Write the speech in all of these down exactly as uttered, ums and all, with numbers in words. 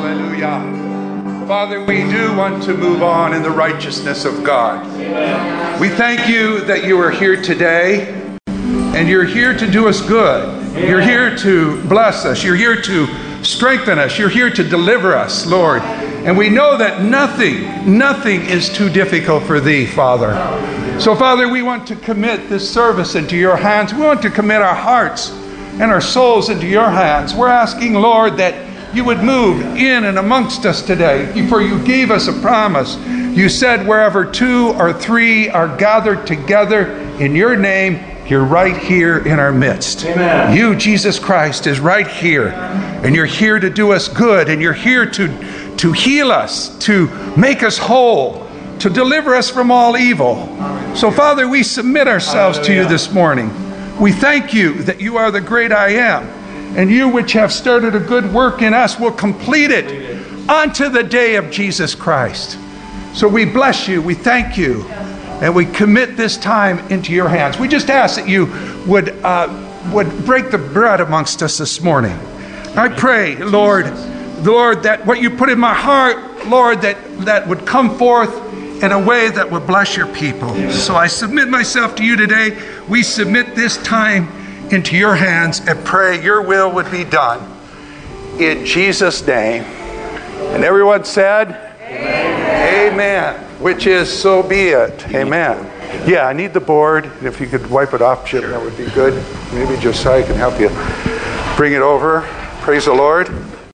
Hallelujah. Father, we do want to move on in the righteousness of God. Amen. We thank you that you are here today, and you're here to do us good. Amen. You're here to bless us. You're here to strengthen us. You're here to deliver us, Lord. And we know that nothing, nothing is too difficult for thee, Father. So, Father, we want to commit this service into your hands. We want to commit our hearts and our souls into your hands. We're asking, Lord, that you would move in and amongst us today, for you gave us a promise. You said wherever two or three are gathered together in your name, you're right here in our midst. Amen. You, Jesus Christ, is right here. And you're here to do us good. And you're here to, to heal us, to make us whole, to deliver us from all evil. So, Father, we submit ourselves Hallelujah. To you this morning. We thank you that you are the great I am. And you which have started a good work in us will complete it unto the day of Jesus Christ. So we bless you, we thank you, and we commit this time into your hands. We just ask that you would uh, would break the bread amongst us this morning. I pray, Lord, Lord, that what you put in my heart, Lord, that, that would come forth in a way that would bless your people. So I submit myself to you today. We submit this time into your hands and pray your will would be done in Jesus' name. And everyone said, Amen. Amen. Which is, so be it. Amen. Yeah, I need the board. If you could wipe it off, Chip, that would be good. Maybe Josiah can help you bring it over. Praise the Lord.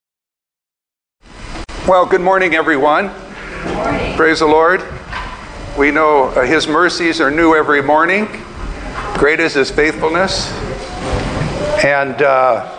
Well, good morning, everyone. Good morning. Praise the Lord. We know uh, his mercies are new every morning. Great is his faithfulness. And uh,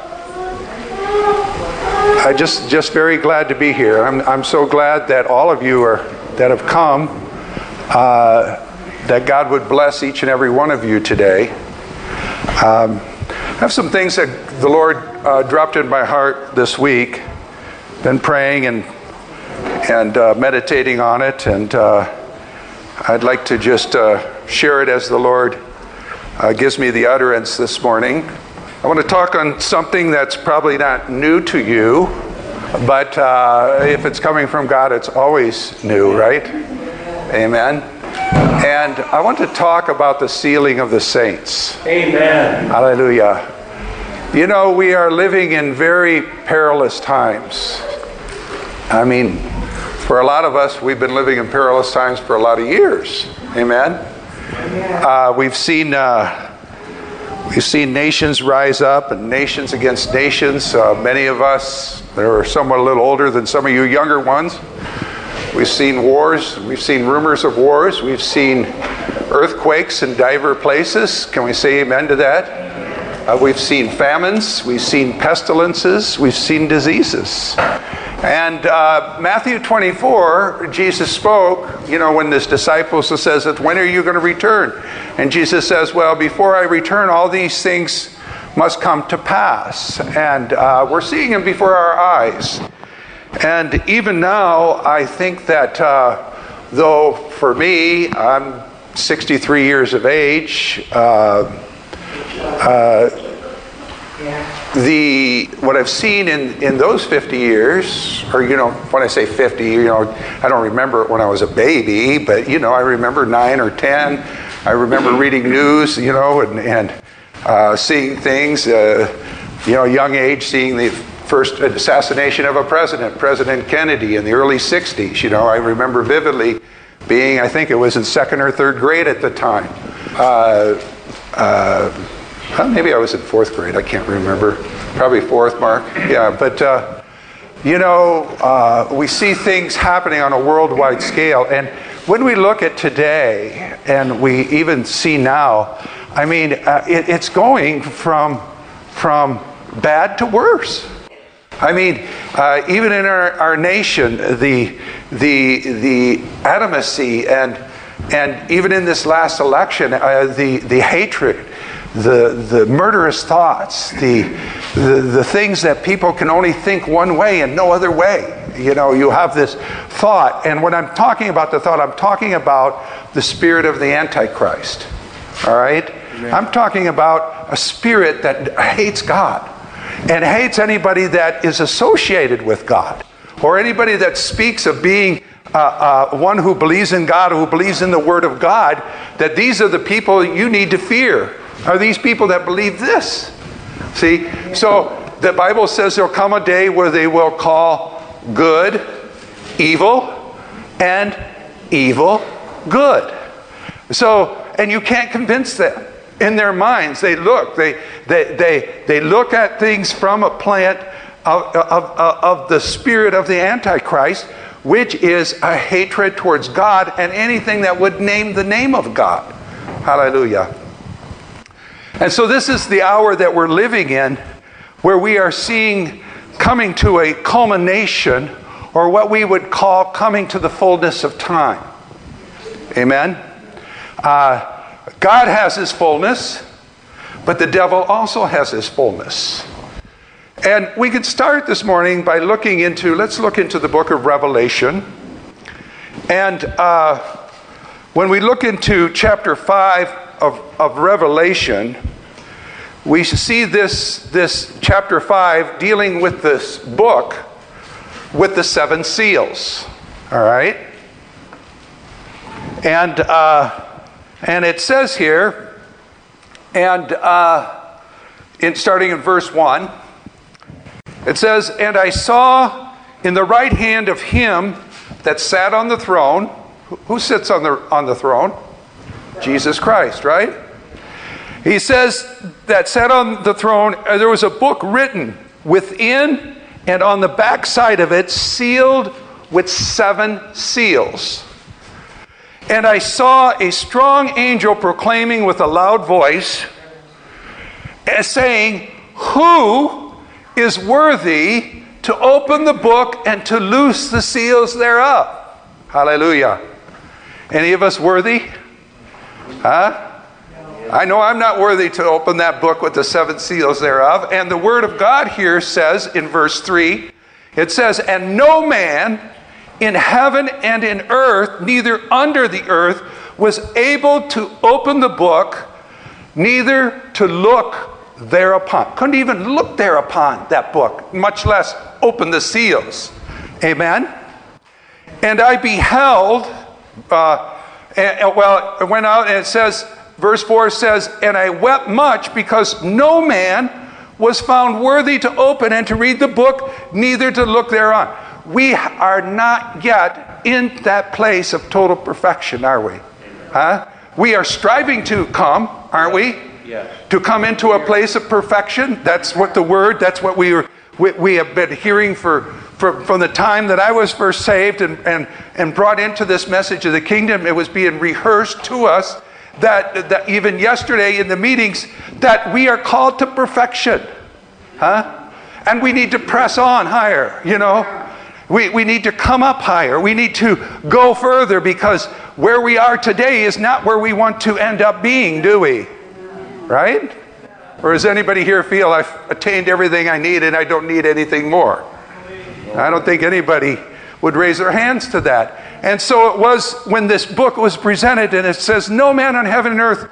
I just just very glad to be here. I'm I'm so glad that all of you are that have come. Uh, that God would bless each and every one of you today. Um, I have some things that the Lord uh, dropped in my heart this week. Been praying and and uh, meditating on it, and uh, I'd like to just uh, share it as the Lord uh, gives me the utterance this morning. I want to talk on something that's probably not new to you, but uh, if it's coming from God, it's always new, right? Amen. And I want to talk about the sealing of the saints. Amen. Hallelujah. You know, we are living in very perilous times. I mean, for a lot of us, we've been living in perilous times for a lot of years. Amen. Uh, we've seen... Uh, We've seen nations rise up and nations against nations. Uh, many of us that are somewhat a little older than some of you younger ones. We've seen wars. We've seen rumors of wars. We've seen earthquakes in diverse places. Can we say amen to that? Uh, we've seen famines. We've seen pestilences. We've seen diseases. And uh, Matthew twenty-four, Jesus spoke, you know, when his disciples says that, when are you going to return? And Jesus says, well, before I return, all these things must come to pass. And uh, we're seeing them before our eyes. And even now, I think that uh, though for me, I'm sixty-three years of age, uh, uh, The what I've seen in, in those fifty years, or you know, when I say fifty, you know, I don't remember it when I was a baby, but you know, I remember nine or ten. I remember reading news, you know, and, and uh, seeing things. Uh, you know, young age, seeing the first assassination of a president, President Kennedy, in the early sixties. You know, I remember vividly being, I think it was in second or third grade at the time. Uh, uh, Well, maybe I was in fourth grade. I can't remember. Probably fourth, Mark. Yeah, but, uh, you know, uh, we see things happening on a worldwide scale. And when we look at today, and we even see now, I mean, uh, it, it's going from, from bad to worse. I mean, uh, even in our, our nation, the, the, the adamacy and, and even in this last election, uh, the, the hatred, the the murderous thoughts, the, the the things that people can only think one way and no other way. You know, you have this thought, and when I'm talking about the thought, I'm talking about the spirit of the Antichrist. All right? Amen. I'm talking about a spirit that hates God and hates anybody that is associated with God. or anybody that speaks of being uh, uh, one who believes in God, who believes in the Word of God, that these are the people you need to fear, are these people that believe this. See? So the Bible says there'll come a day where they will call good evil and evil good. So, and you can't convince them. In their minds, they look, they they they, they look at things from a plant of, of, of, of the spirit of the Antichrist, which is a hatred towards God and anything that would name the name of God. Hallelujah. And so this is the hour that we're living in, where we are seeing coming to a culmination, or what we would call coming to the fullness of time. Amen? Uh, God has his fullness, but the devil also has his fullness. And we could start this morning by looking into, let's look into the book of Revelation. And uh, when we look into chapter five of, of Revelation, we see this, this chapter five dealing with this book with the seven seals. All right? And uh, and it says here, and uh, in starting in verse one, it says, "And I saw in the right hand of him that sat on the throne." Who sits on the on the throne? Jesus Christ, right? He says that sat on the throne, there was a book written within and on the back side of it, sealed with seven seals. And I saw a strong angel proclaiming with a loud voice, saying, "Who is worthy to open the book and to loose the seals thereof?" Hallelujah. Any of us worthy? Huh? I know I'm not worthy to open that book with the seven seals thereof. And the word of God here says in verse three, it says, "And no man in heaven and in earth, neither under the earth, was able to open the book, neither to look thereupon." Couldn't even look thereupon, that book, much less open the seals. Amen? "And I beheld," uh, and, well, it went out and it says, verse four says, "And I wept much because no man was found worthy to open and to read the book, neither to look thereon." We are not yet in that place of total perfection, are we? Huh? We are striving to come, aren't we? Yes. To come into a place of perfection. That's what the word, that's what we, are, we, we have been hearing for, for from the time that I was first saved and, and, and brought into this message of the kingdom. It was being rehearsed to us that, that even yesterday in the meetings, that we are called to perfection. Huh? And we need to press on higher, you know. We, we need to come up higher. We need to go further, because where we are today is not where we want to end up being, do we? Right? Or does anybody here feel I've attained everything I need and I don't need anything more? I don't think anybody would raise their hands to that. And so it was when this book was presented, and it says, "No man on heaven and earth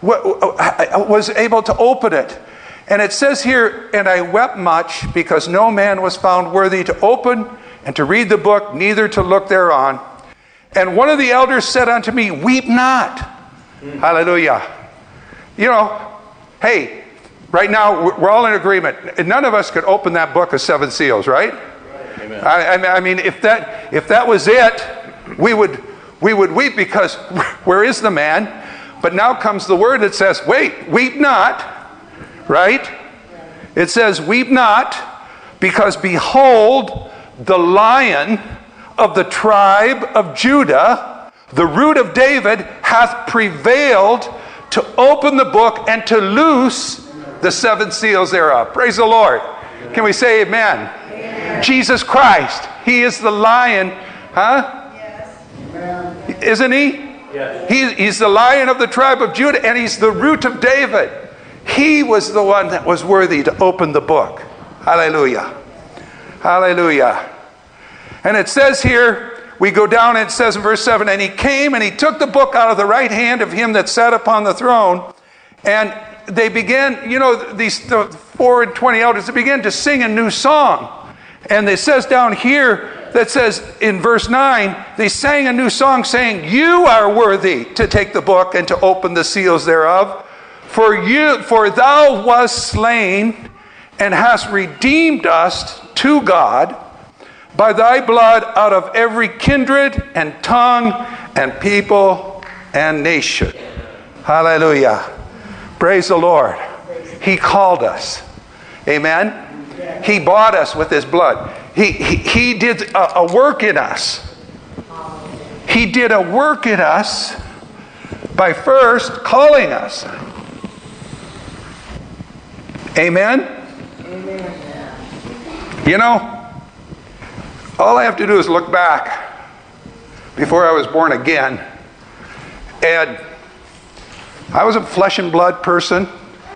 was able to open it." And it says here, "And I wept much because no man was found worthy to open and to read the book, neither to look thereon. And one of the elders said unto me, Weep not." Mm. Hallelujah. You know, hey, right now we're all in agreement. None of us could open that book of seven seals, right? Right. Amen. I, I mean, if that if that was it, we would we would weep, because where is the man? But now comes the word that says, "Wait, weep not," right? It says, "Weep not, because behold, the Lion of the tribe of Judah, the Root of David, hath prevailed to open the book and to loose the seven seals thereof." Praise the Lord. Can we say amen? Amen. Jesus Christ, he is the Lion, huh? Yes. Isn't he? Yes. He, he's the Lion of the tribe of Judah, and he's the Root of David. He was the one that was worthy to open the book. Hallelujah. Hallelujah. And it says here, we go down and it says in verse seven, "And he came and he took the book out of the right hand of him that sat upon the throne." And they began, you know, these the four and twenty elders, they began to sing a new song. And it says down here, that says in verse nine, they sang a new song saying, you are worthy to take the book and to open the seals thereof. For you, for thou wast slain and hast redeemed us to God by thy blood out of every kindred and tongue and people and nation. Hallelujah. Praise the Lord. He called us. Amen. He bought us with his blood. He, he, he did a, a work in us. He did a work in us by first calling us. Amen? Amen. You know, all I have to do is look back before I was born again. And I was a flesh and blood person.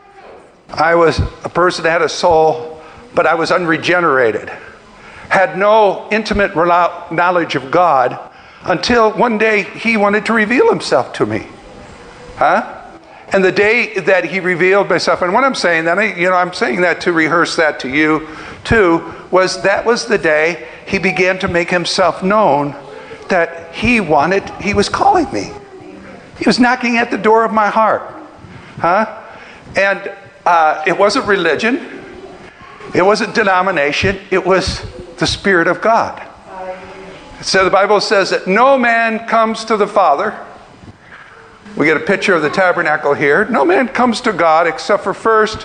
I was a person that had a soul, but I was unregenerated. Had no intimate knowledge of God until one day he wanted to reveal himself to me. Huh? And the day that he revealed himself, and when I'm saying that, I, you know, I'm saying that to rehearse that to you too, was that was the day he began to make himself known, that he wanted, he was calling me. He was knocking at the door of my heart. Huh? And uh, it wasn't religion. It wasn't denomination. It was the Spirit of God. So the Bible says that no man comes to the Father. We get a picture of the tabernacle here. No man comes to God except for first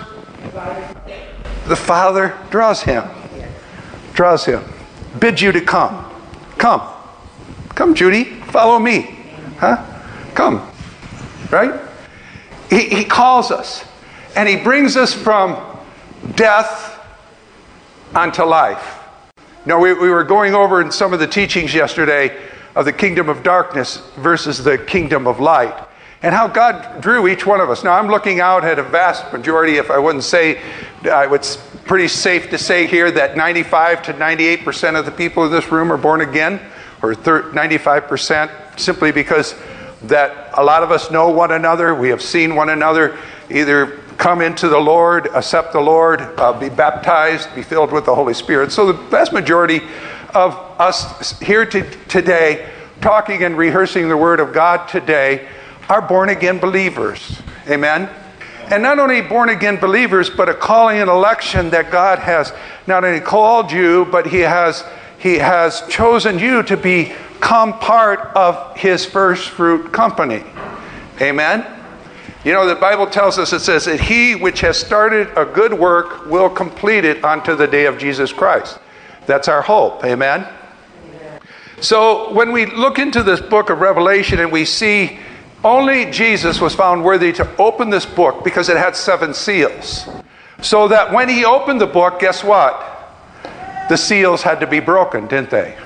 the Father draws him. Draws him. Bids you to come. Come. Come, Judy. Follow me. Huh? Come. Right? He, he calls us. And he brings us from death unto life. Now, we, we were going over in some of the teachings yesterday of the kingdom of darkness versus the kingdom of light, and how God drew each one of us. Now, I'm looking out at a vast majority, if I wouldn't say, uh, it's pretty safe to say here that ninety-five to ninety-eight percent of the people in this room are born again, or ninety-five percent, simply because that a lot of us know one another. We have seen one another either come into the Lord, accept the Lord, uh, be baptized, be filled with the Holy Spirit. So the vast majority of us here to, today, talking and rehearsing the Word of God today, are born-again believers. Amen? And not only born-again believers, but a calling and election that God has not only called you, but He has, He has chosen you to become part of His first fruit company. Amen? You know, the Bible tells us, it says that he which has started a good work will complete it unto the day of Jesus Christ. That's our hope. Amen? Amen. So when we look into this book of Revelation and we see only Jesus was found worthy to open this book because it had seven seals. So that when he opened the book, guess what? The seals had to be broken, didn't they?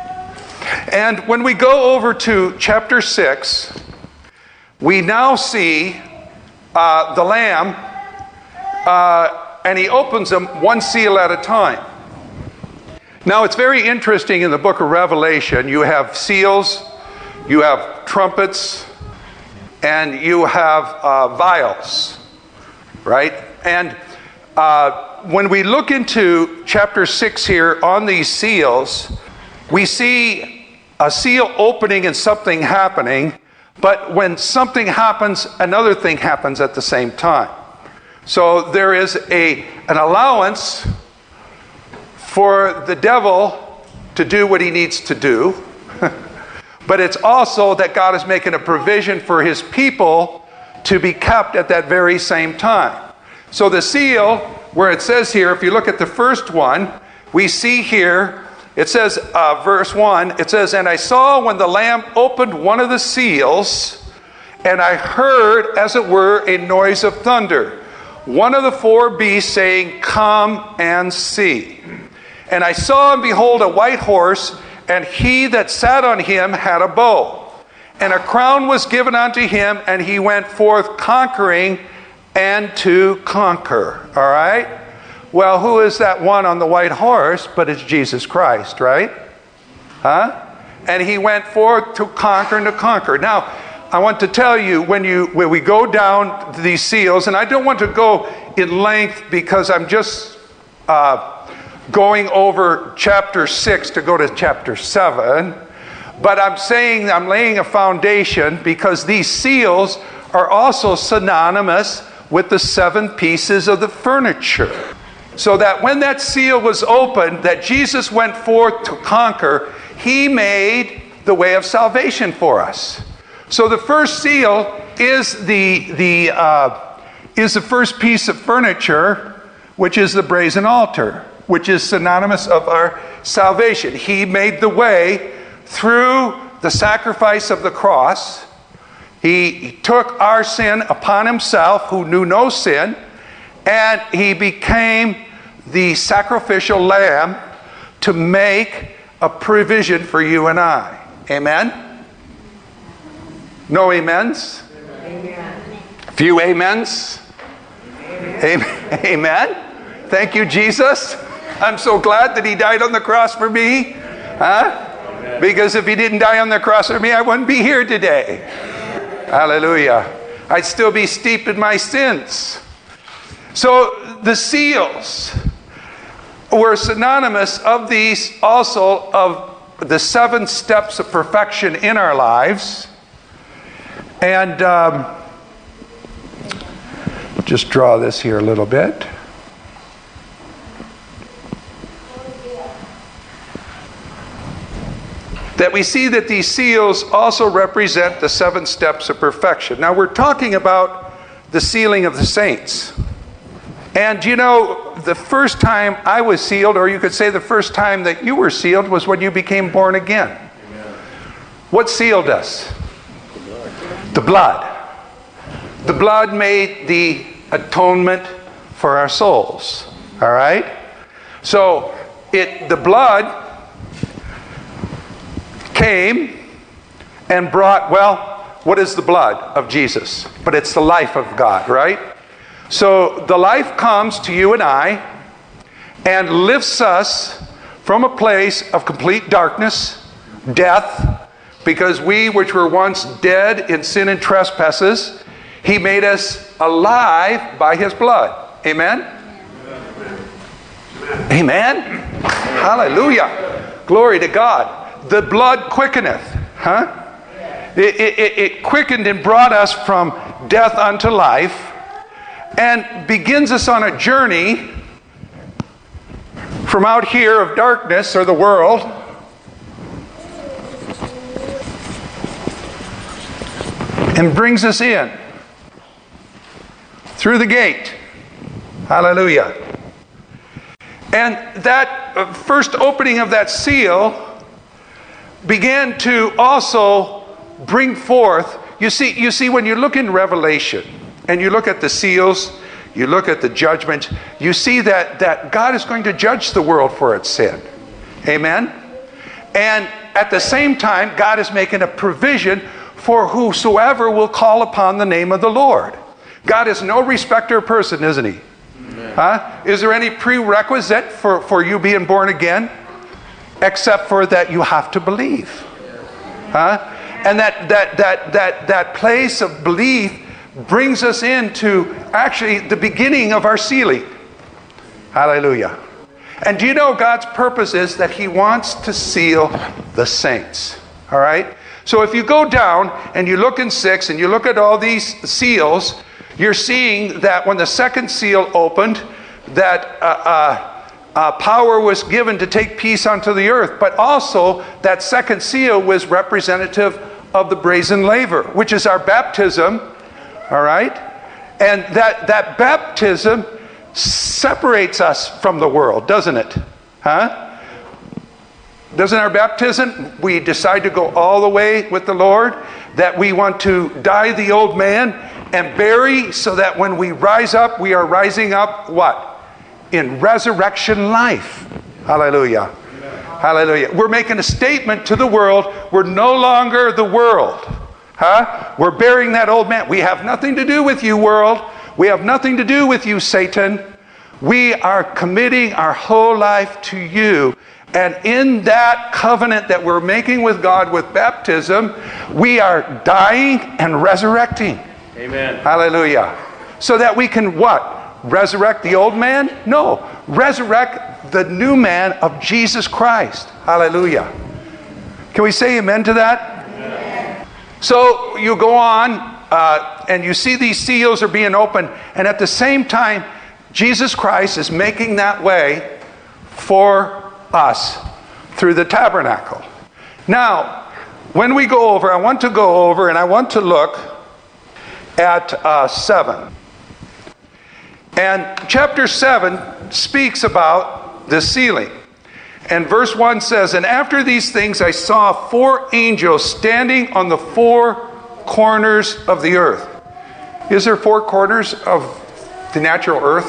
And when we go over to chapter six, we now see Uh, the Lamb, uh, and he opens them one seal at a time. Now, it's very interesting in the book of Revelation. You have seals, you have trumpets, and you have uh, vials, right? And uh, when we look into chapter six here on these seals, we see a seal opening and something happening. But when something happens, another thing happens at the same time. So there is a an allowance for the devil to do what he needs to do. But it's also that God is making a provision for his people to be kept at that very same time. So the seal, where it says here, if you look at the first one, we see here, it says, uh, verse one, it says, and I saw when the Lamb opened one of the seals, and I heard, as it were, a noise of thunder. One of the four beasts saying, come and see. And I saw and behold a white horse, and he that sat on him had a bow. And a crown was given unto him, and he went forth conquering and to conquer. All right? Well, who is that one on the white horse? But it's Jesus Christ, right? Huh? And he went forth to conquer and to conquer. Now, I want to tell you, when you when we go down these seals, and I don't want to go in length because I'm just uh, going over chapter six to go to chapter seven. But I'm saying I'm laying a foundation because these seals are also synonymous with the seven pieces of the furniture. So that when that seal was opened, that Jesus went forth to conquer, he made the way of salvation for us. So the first seal is the, the, uh, is the first piece of furniture, which is the brazen altar, which is synonymous of our salvation. He made the way through the sacrifice of the cross. He, he took our sin upon himself, who knew no sin, and he became the sacrificial lamb to make a provision for you and I. Amen? No amens? Amen. Few amens? Amen. Amen. Thank you, Jesus. I'm so glad that he died on the cross for me. Huh? Amen. Because if he didn't die on the cross for me, I wouldn't be here today. Hallelujah. I'd still be steeped in my sins. So the seals were synonymous of these also of the seven steps of perfection in our lives. And um, just draw this here a little bit. That we see that these seals also represent the seven steps of perfection. Now we're talking about the sealing of the saints. And you know, the first time I was sealed, or you could say the first time that you were sealed, was when you became born again. Amen. What sealed us? The blood. The blood made the atonement for our souls. All right? So it the blood came and brought, well, what is the blood of Jesus? But it's the life of God, right? So the life comes to you and I and lifts us from a place of complete darkness, death, because we which were once dead in sin and trespasses, he made us alive by his blood. Amen? Amen. Amen. Hallelujah. Glory to God. The blood quickeneth. Huh? It, it, it quickened and brought us from death unto life, and begins us on a journey from out here of darkness or the world and brings us in through the gate. Hallelujah. And that first opening of that seal began to also bring forth, you see, you see when you look in Revelation and you look at the seals, you look at the judgment, you see that, that God is going to judge the world for its sin. Amen? And at the same time, God is making a provision for whosoever will call upon the name of the Lord. God is no respecter of person, isn't he? Huh? Is there any prerequisite for, for you being born again? Except for that you have to believe. Huh? And that, that, that, that, that place of belief brings us into actually the beginning of our sealing. Hallelujah. And do you know God's purpose is that he wants to seal the saints. All right? So if you go down and you look in six and you look at all these seals, you're seeing that when the second seal opened, that uh, uh, uh, power was given to take peace onto the earth. But also that second seal was representative of the brazen laver, which is our baptism. All right? And that, that baptism separates us from the world, doesn't it? Huh? Doesn't our baptism, we decide to go all the way with the Lord, that we want to die the old man and bury, so that when we rise up, we are rising up what? In resurrection life. Hallelujah. Amen. Hallelujah. We're making a statement to the world. We're no longer the world. Huh? We're burying that old man. We have nothing to do with you, world. We have nothing to do with you, Satan. We are committing our whole life to you. And in that covenant that we're making with God with baptism, we are dying and resurrecting. Amen. Hallelujah. So that we can what? Resurrect the old man? No. Resurrect the new man of Jesus Christ. Hallelujah. Can we say amen to that? Amen. So you go on, uh, and you see these seals are being opened, and at the same time, Jesus Christ is making that way for us through the tabernacle. Now, when we go over, I want to go over and I want to look at uh, seven. And chapter seven speaks about the sealing. And verse one says, "And after these things I saw four angels standing on the four corners of the earth." Is there four corners of the natural earth?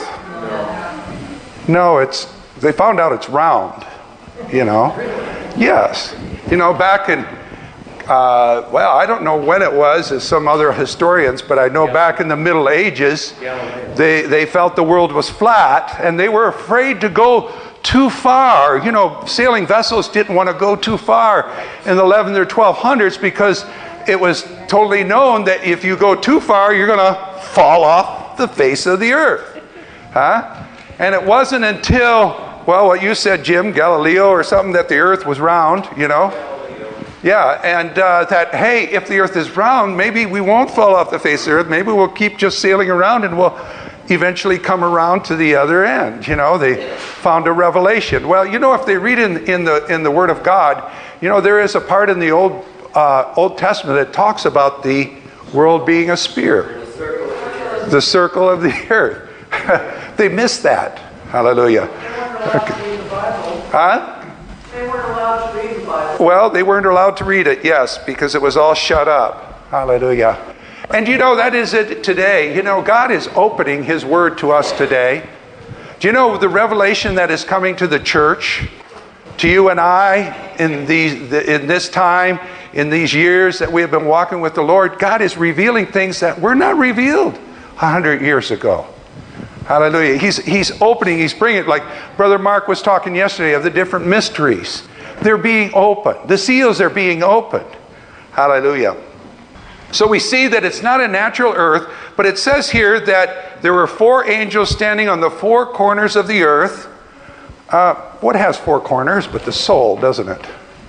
No. No, it's, they found out it's round, you know. Yes. You know, back in, uh, well, I don't know when it was, as some other historians, but I know back in the Middle Ages, they, they felt the world was flat, and they were afraid to go too far. You know, sailing vessels didn't want to go too far in the eleventh or twelve hundreds because it was totally known that if you go too far, you're going to fall off the face of the earth. Huh? And it wasn't until, well, what you said, Jim, Galileo or something, that the earth was round, you know. Yeah, and uh, that, hey, if the earth is round, maybe we won't fall off the face of the earth. Maybe we'll keep just sailing around and we'll eventually come around to the other end. You know, they found a revelation. Well, you know, if they read in, in the in the Word of God, you know, there is a part in the Old uh, Old Testament that talks about the world being a sphere, the circle of the earth. They missed that. Hallelujah. Okay. Huh? They weren't allowed to read the Bible. Well, they weren't allowed to read it, yes, because it was all shut up. Hallelujah. And you know, that is it today. You know, God is opening His Word to us today. Do you know the revelation that is coming to the church, to you and I, in these, in this time, in these years that we have been walking with the Lord? God is revealing things that were not revealed a hundred years ago. Hallelujah. He's, he's opening, He's bringing it. Like Brother Mark was talking yesterday of the different mysteries. They're being opened. The seals are being opened. Hallelujah. So we see that it's not a natural earth, but it says here that there were four angels standing on the four corners of the earth. Uh, what has four corners but the soul, doesn't it?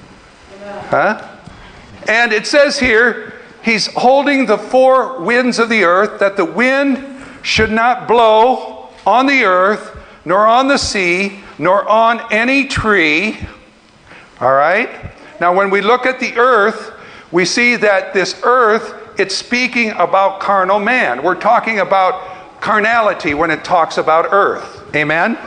Huh? And it says here, He's holding the four winds of the earth, that the wind should not blow on the earth, nor on the sea, nor on any tree. All right? Now, when we look at the earth, we see that this earth, it's speaking about carnal man. We're talking about carnality when it talks about earth. Amen?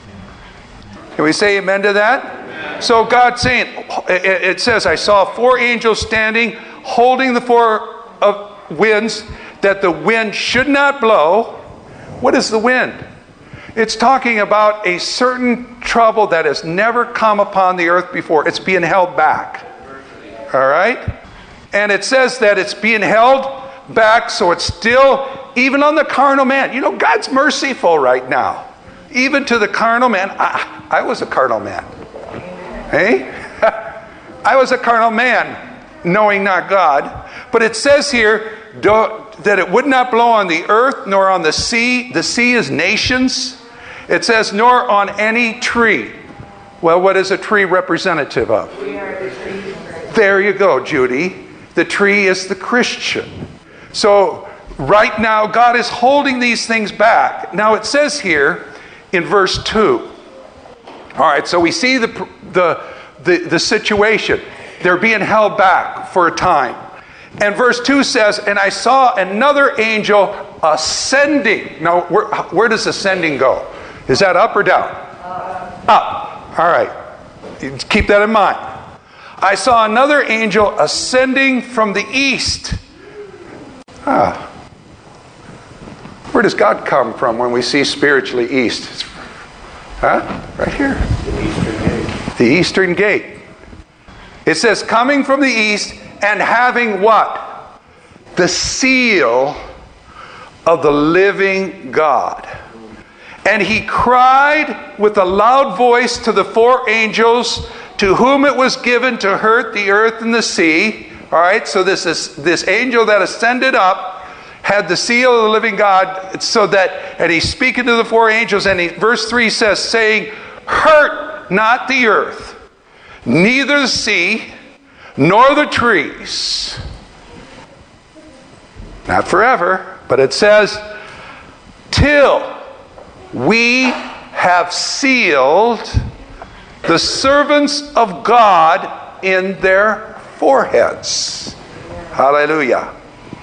Can we say amen to that? Amen. So God's saying, it says, I saw four angels standing, holding the four of winds, that the wind should not blow. What is the wind? It's talking about a certain trouble that has never come upon the earth before. It's being held back. All right? And it says that it's being held back, so it's still, even on the carnal man. You know, God's merciful right now. Even to the carnal man. I, I was a carnal man. Hey? I was a carnal man, knowing not God. But it says here, do, that it would not blow on the earth, nor on the sea. The sea is nations. It says, nor on any tree. Well, what is a tree representative of? We are the tree. There you go, Judy. The tree is the Christian. So, right now, God is holding these things back. Now, it says here in verse two. All right, so we see the the the, the situation. They're being held back for a time. And verse two says, and I saw another angel ascending. Now, where, where does ascending go? Is that up or down? Uh, up. All right. Keep that in mind. I saw another angel ascending from the east. Ah. Where does God come from when we see spiritually east? Huh? Right here. The eastern gate. The eastern gate. It says, coming from the east and having what? The seal of the living God. And he cried with a loud voice to the four angels to whom it was given to hurt the earth and the sea. All right, so this is this angel that ascended up had the seal of the living God, so that, and he's speaking to the four angels, and he, verse three says, saying, hurt not the earth, neither the sea, nor the trees. Not forever, but it says, till we have sealed the servants of God in their foreheads. Hallelujah.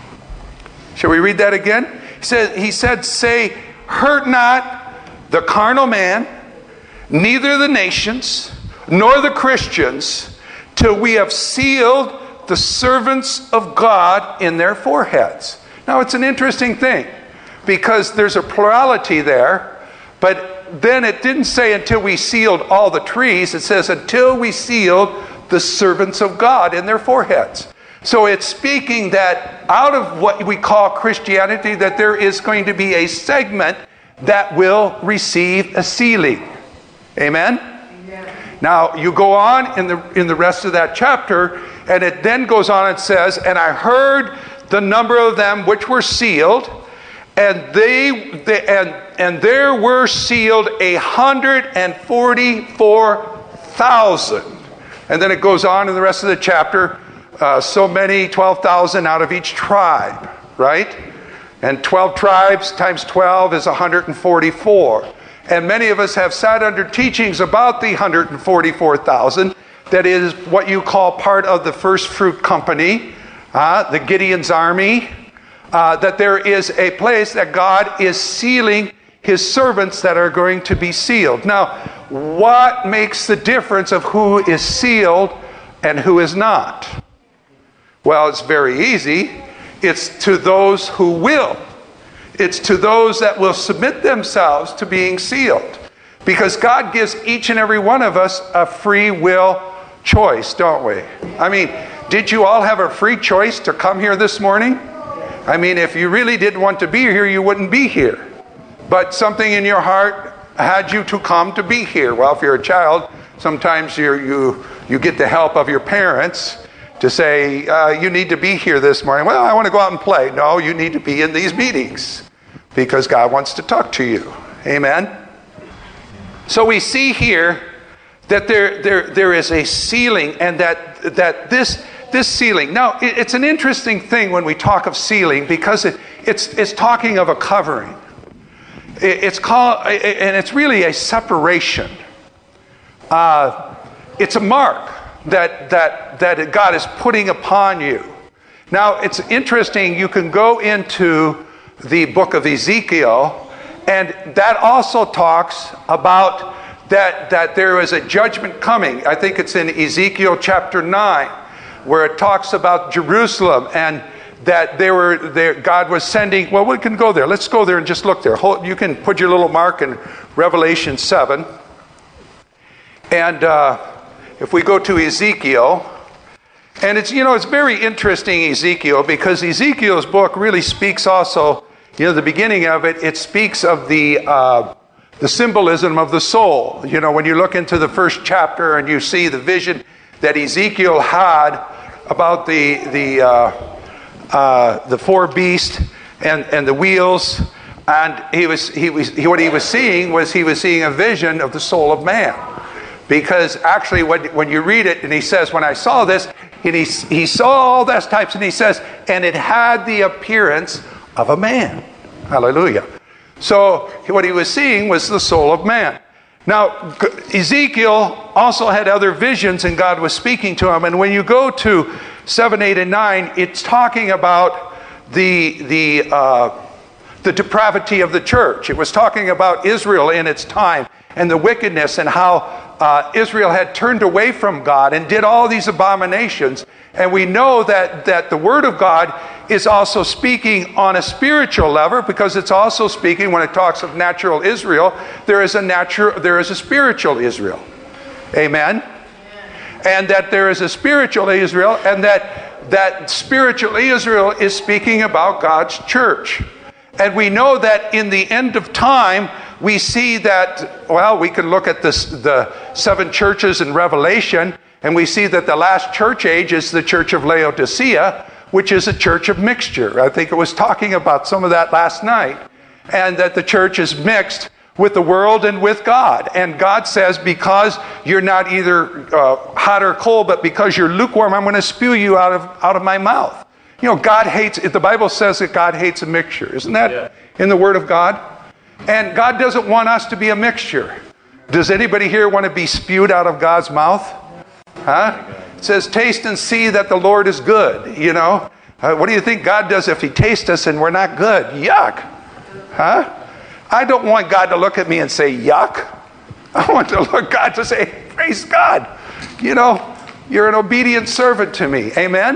Shall we read that again? He said, he said, say, hurt not the carnal man, neither the nations, nor the Christians, till we have sealed the servants of God in their foreheads. Now, it's an interesting thing, because there's a plurality there, but then it didn't say until we sealed all the trees. It says until we sealed the servants of God in their foreheads. So it's speaking that out of what we call Christianity, that there is going to be a segment that will receive a sealing. Amen? Amen. Now, you go on in the in the rest of that chapter, and it then goes on and says, and I heard the number of them which were sealed, and they, they and and there were sealed a hundred and forty-four thousand. And then it goes on in the rest of the chapter, uh, so many, twelve thousand out of each tribe, right? And twelve tribes times twelve is one hundred forty-four. And many of us have sat under teachings about the one hundred forty-four thousand. That is what you call part of the first fruit company, uh, the Gideon's army. Uh, that there is a place that God is sealing his servants that are going to be sealed. Now, what makes the difference of who is sealed and who is not? Well, it's very easy. It's to those who will. It's to those that will submit themselves to being sealed. Because God gives each and every one of us a free will choice, don't we? I mean, did you all have a free choice to come here this morning? I mean, if you really didn't want to be here, you wouldn't be here. But something in your heart had you to come to be here. Well, if you're a child, sometimes you you you get the help of your parents to say, uh, you need to be here this morning. Well, I want to go out and play. No, you need to be in these meetings because God wants to talk to you. Amen? So we see here that there there there is a sealing, and that that this this sealing. Now, it, it's an interesting thing when we talk of sealing, because it, it's it's talking of a covering. It, it's called, and it's really a separation. Uh, it's a mark that that that God is putting upon you. Now, it's interesting. You can go into the book of Ezekiel, and that also talks about that that there is a judgment coming. I think it's in Ezekiel chapter nine, where it talks about Jerusalem, and that they were there. God was sending. Well, we can go there. Let's go there and just look there. Hold, you can put your little mark in Revelation seven, and uh, if we go to Ezekiel, and it's you know it's very interesting, Ezekiel, because Ezekiel's book really speaks also. You know, the beginning of it, it speaks of the uh, the symbolism of the soul. You know, when you look into the first chapter and you see the vision that Ezekiel had about the the uh, uh, the four beasts and, and the wheels, and he was he was he, what he was seeing was he was seeing a vision of the soul of man, because actually when when you read it and he says, when I saw this, and he he saw all those types, and he says, and it had the appearance of a man. Hallelujah. So what he was seeing was the soul of man. Now, Ezekiel also had other visions, and God was speaking to him. And when you go to seven, eight, and nine, it's talking about the the uh, the depravity of the church. It was talking about Israel in its time and the wickedness, and how uh, Israel had turned away from God and did all these abominations. And we know that that the Word of God is also speaking on a spiritual level, because it's also speaking, when it talks of natural Israel, there is a natural, there is a spiritual Israel. Amen? And that there is a spiritual Israel, and that that spiritual Israel is speaking about God's church. And we know that in the end of time, we see that, well, we can look at this, the seven churches in Revelation, and we see that the last church age is the church of Laodicea, which is a church of mixture. I think it was talking about some of that last night. And that the church is mixed with the world and with God. And God says, because you're not either uh, hot or cold, but because you're lukewarm, I'm going to spew you out of out of my mouth. You know, God hates, the Bible says that God hates a mixture. Isn't that yeah. in the Word of God? And God doesn't want us to be a mixture. Does anybody here want to be spewed out of God's mouth? Huh? It says, taste and see that the Lord is good, you know. Uh, what do you think God does if he tastes us and we're not good? Yuck. Huh? I don't want God to look at me and say, yuck. I want to look God to say, praise God. You know, you're an obedient servant to me. Amen?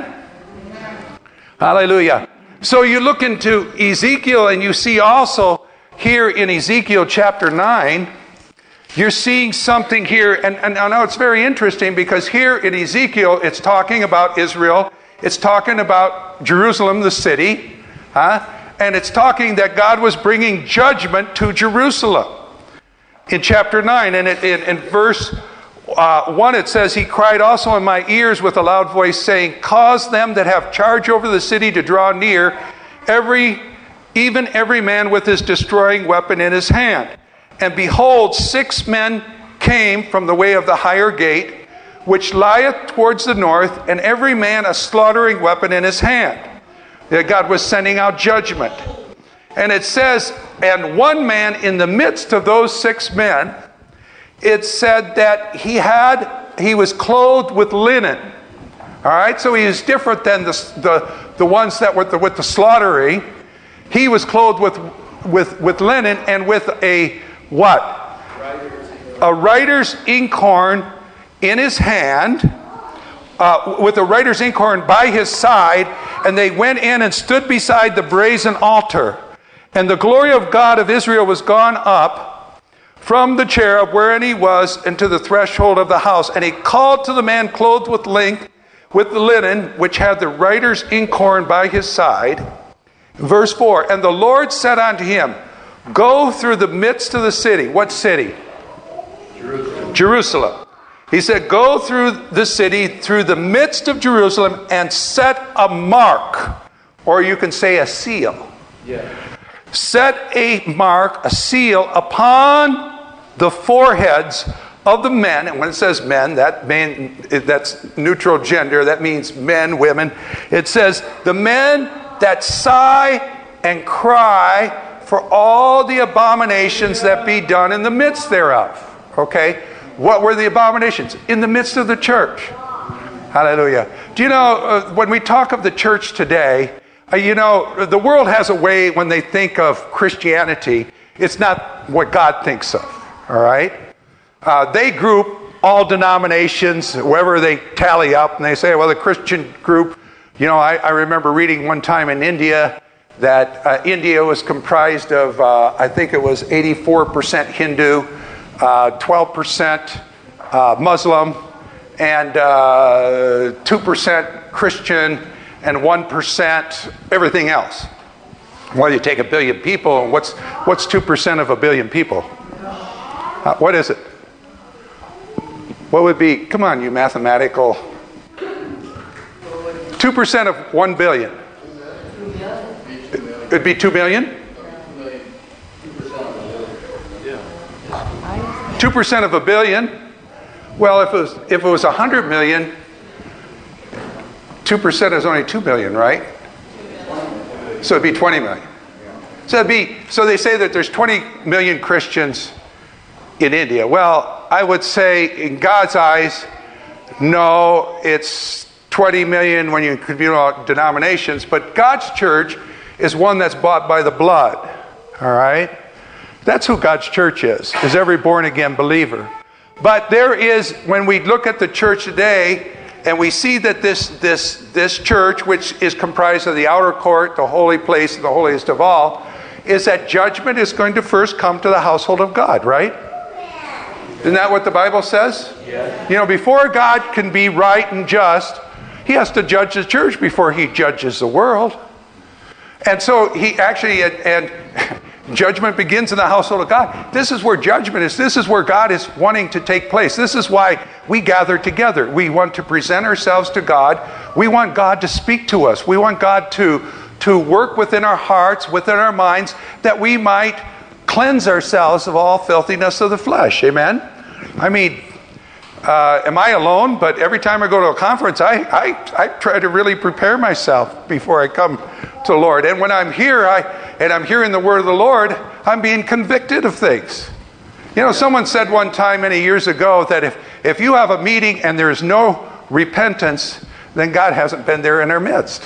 Hallelujah. So you look into Ezekiel and you see also here in Ezekiel chapter nine, you're seeing something here, and, and I know it's very interesting because here in Ezekiel, it's talking about Israel. It's talking about Jerusalem, the city. Huh? And it's talking that God was bringing judgment to Jerusalem in chapter nine. And it, in, in verse uh, one, it says, he cried also in my ears with a loud voice, saying, cause them that have charge over the city to draw near, every even every man with his destroying weapon in his hand. And behold, six men came from the way of the higher gate, which lieth towards the north, and every man a slaughtering weapon in his hand. That God was sending out judgment. And it says, and one man in the midst of those six men, it said that he had, he was clothed with linen. All right, so he is different than the, the, the ones that were the, with the slaughtering. He was clothed with, with, with linen and with a what? A writer's inkhorn in his hand, uh, with a writer's inkhorn by his side, and they went in and stood beside the brazen altar. And the glory of God of Israel was gone up from the cherub wherein he was into the threshold of the house. And he called to the man clothed with linen, with the linen, which had the writer's inkhorn by his side. Verse four, and the Lord said unto him, go through the midst of the city. What city? Jerusalem. Jerusalem. He said, go through the city, through the midst of Jerusalem, and set a mark, or you can say a seal. Yeah. Set a mark, a seal, upon the foreheads of the men. And when it says men, that mean, that's neutral gender. That means men, women. It says, the men that sigh and cry for all the abominations that be done in the midst thereof. Okay? What were the abominations? In the midst of the church. Hallelujah. Do you know, uh, when we talk of the church today, uh, you know, the world has a way when they think of Christianity, it's not what God thinks of. All right? Uh, they group all denominations, whoever they tally up, and they say, well, the Christian group, you know, I, I remember reading one time in India that uh, India was comprised of, uh, I think it was eighty-four percent Hindu, uh, twelve percent uh, Muslim, and uh, two percent Christian, and one percent everything else. Well, you take a billion people, and what's what's two percent of a billion people? Uh, what is it? What would be, come on, you mathematical, two percent of one billion. It'd be two million? two percent of a billion. Well, if it was if it was one hundred million, two percent is only two billion, right? So it'd be twenty million. So it'd be so they say that there's twenty million Christians in India. Well, I would say in God's eyes, no, it's twenty million when you compute all denominations, but God's church is one that's bought by the blood. All right? That's who God's church is, is every born-again believer. But there is, when we look at the church today, and we see that this, this, this church, which is comprised of the outer court, the holy place, the holiest of all, is that judgment is going to first come to the household of God, right? Isn't that what the Bible says? Yeah. You know, before God can be right and just, he has to judge the church before he judges the world. And so he actually, and, and judgment begins in the household of God. This is where judgment is. This is where God is wanting to take place. This is why we gather together. We want to present ourselves to God. We want God to speak to us. We want God to, to work within our hearts, within our minds, that we might cleanse ourselves of all filthiness of the flesh. Amen? I mean, uh, am I alone? But every time I go to a conference, I, I, I try to really prepare myself before I come to the Lord. And when I'm here, I and I'm hearing the word of the Lord, I'm being convicted of things. You know, someone said one time many years ago that if, if you have a meeting and there's no repentance, then God hasn't been there in our midst.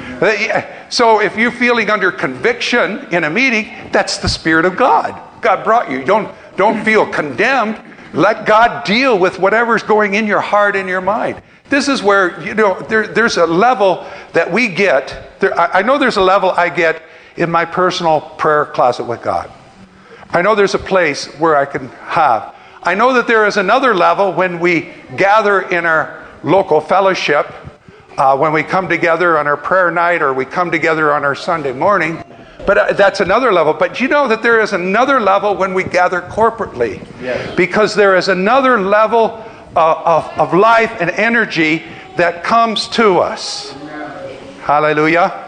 So if you're feeling under conviction in a meeting, that's the Spirit of God. God brought you. Don't, don't feel condemned. Let God deal with whatever's going in your heart and your mind. This is where, you know, there, there's a level that we get. There, I, I know there's a level I get in my personal prayer closet with God. I know there's a place where I can have. I know that there is another level when we gather in our local fellowship, uh, when we come together on our prayer night or we come together on our Sunday morning. But uh, that's another level. But you know that there is another level when we gather corporately. Yes. Because there is another level uh, of, of life and energy that comes to us. Amen. Hallelujah.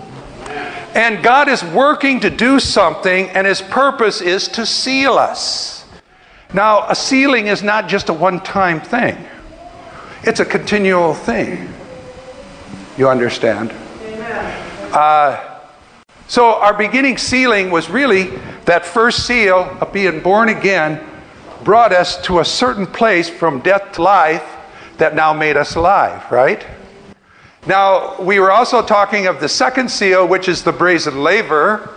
And God is working to do something, and His purpose is to seal us. Now, a sealing is not just a one-time thing. It's a continual thing. You understand? Amen. Uh, so our beginning sealing was really that first seal of being born again brought us to a certain place from death to life that now made us alive, right? Now, we were also talking of the second seal, which is the brazen laver.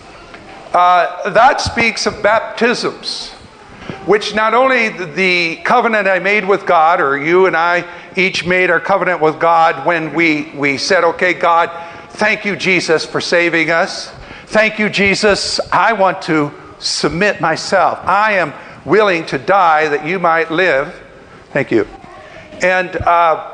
Uh, that speaks of baptisms, which not only the covenant I made with God, or you and I each made our covenant with God when we, we said, okay, God, thank you, Jesus, for saving us. Thank you, Jesus. I want to submit myself. I am willing to die that you might live. Thank you. And uh,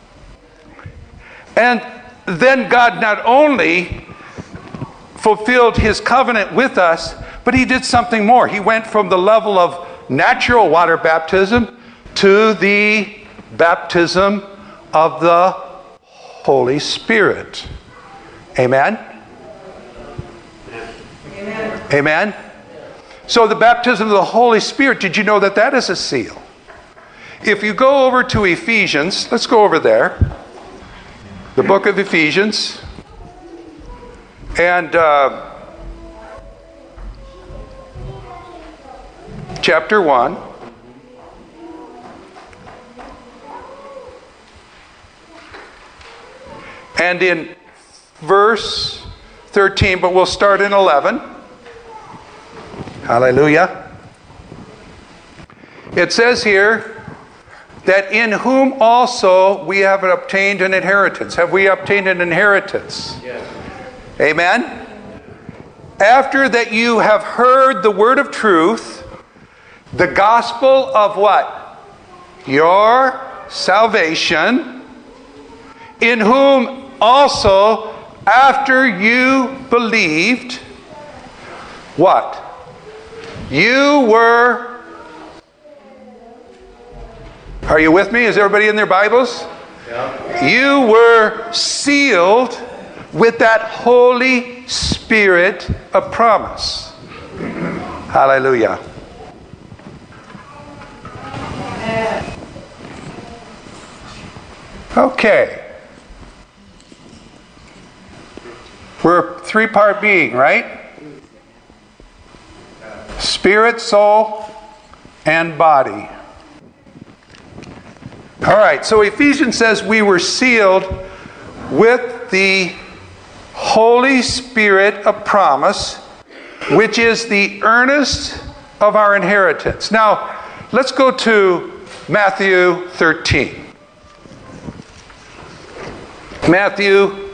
and then God not only fulfilled His covenant with us, but He did something more. He went from the level of natural water baptism to the baptism of the Holy Spirit. Amen? Amen. Amen? So the baptism of the Holy Spirit, did you know that that is a seal? If you go over to Ephesians, let's go over there. The book of Ephesians. And uh, chapter one. And in verse thirteen, but we'll start in eleven. Hallelujah. It says here that in whom also we have obtained an inheritance. Have we obtained an inheritance? Yes. Amen? After that you have heard the word of truth, the gospel of what? Your salvation, in whom also after you believed, what? You were... Are you with me? Is everybody in their Bibles? Yeah. You were sealed with that Holy Spirit of promise. Hallelujah. Okay. We're a three-part being, right? Spirit, soul, and body. All right, so Ephesians says we were sealed with the Holy Spirit of promise, which is the earnest of our inheritance. Now, let's go to Matthew thirteen. Matthew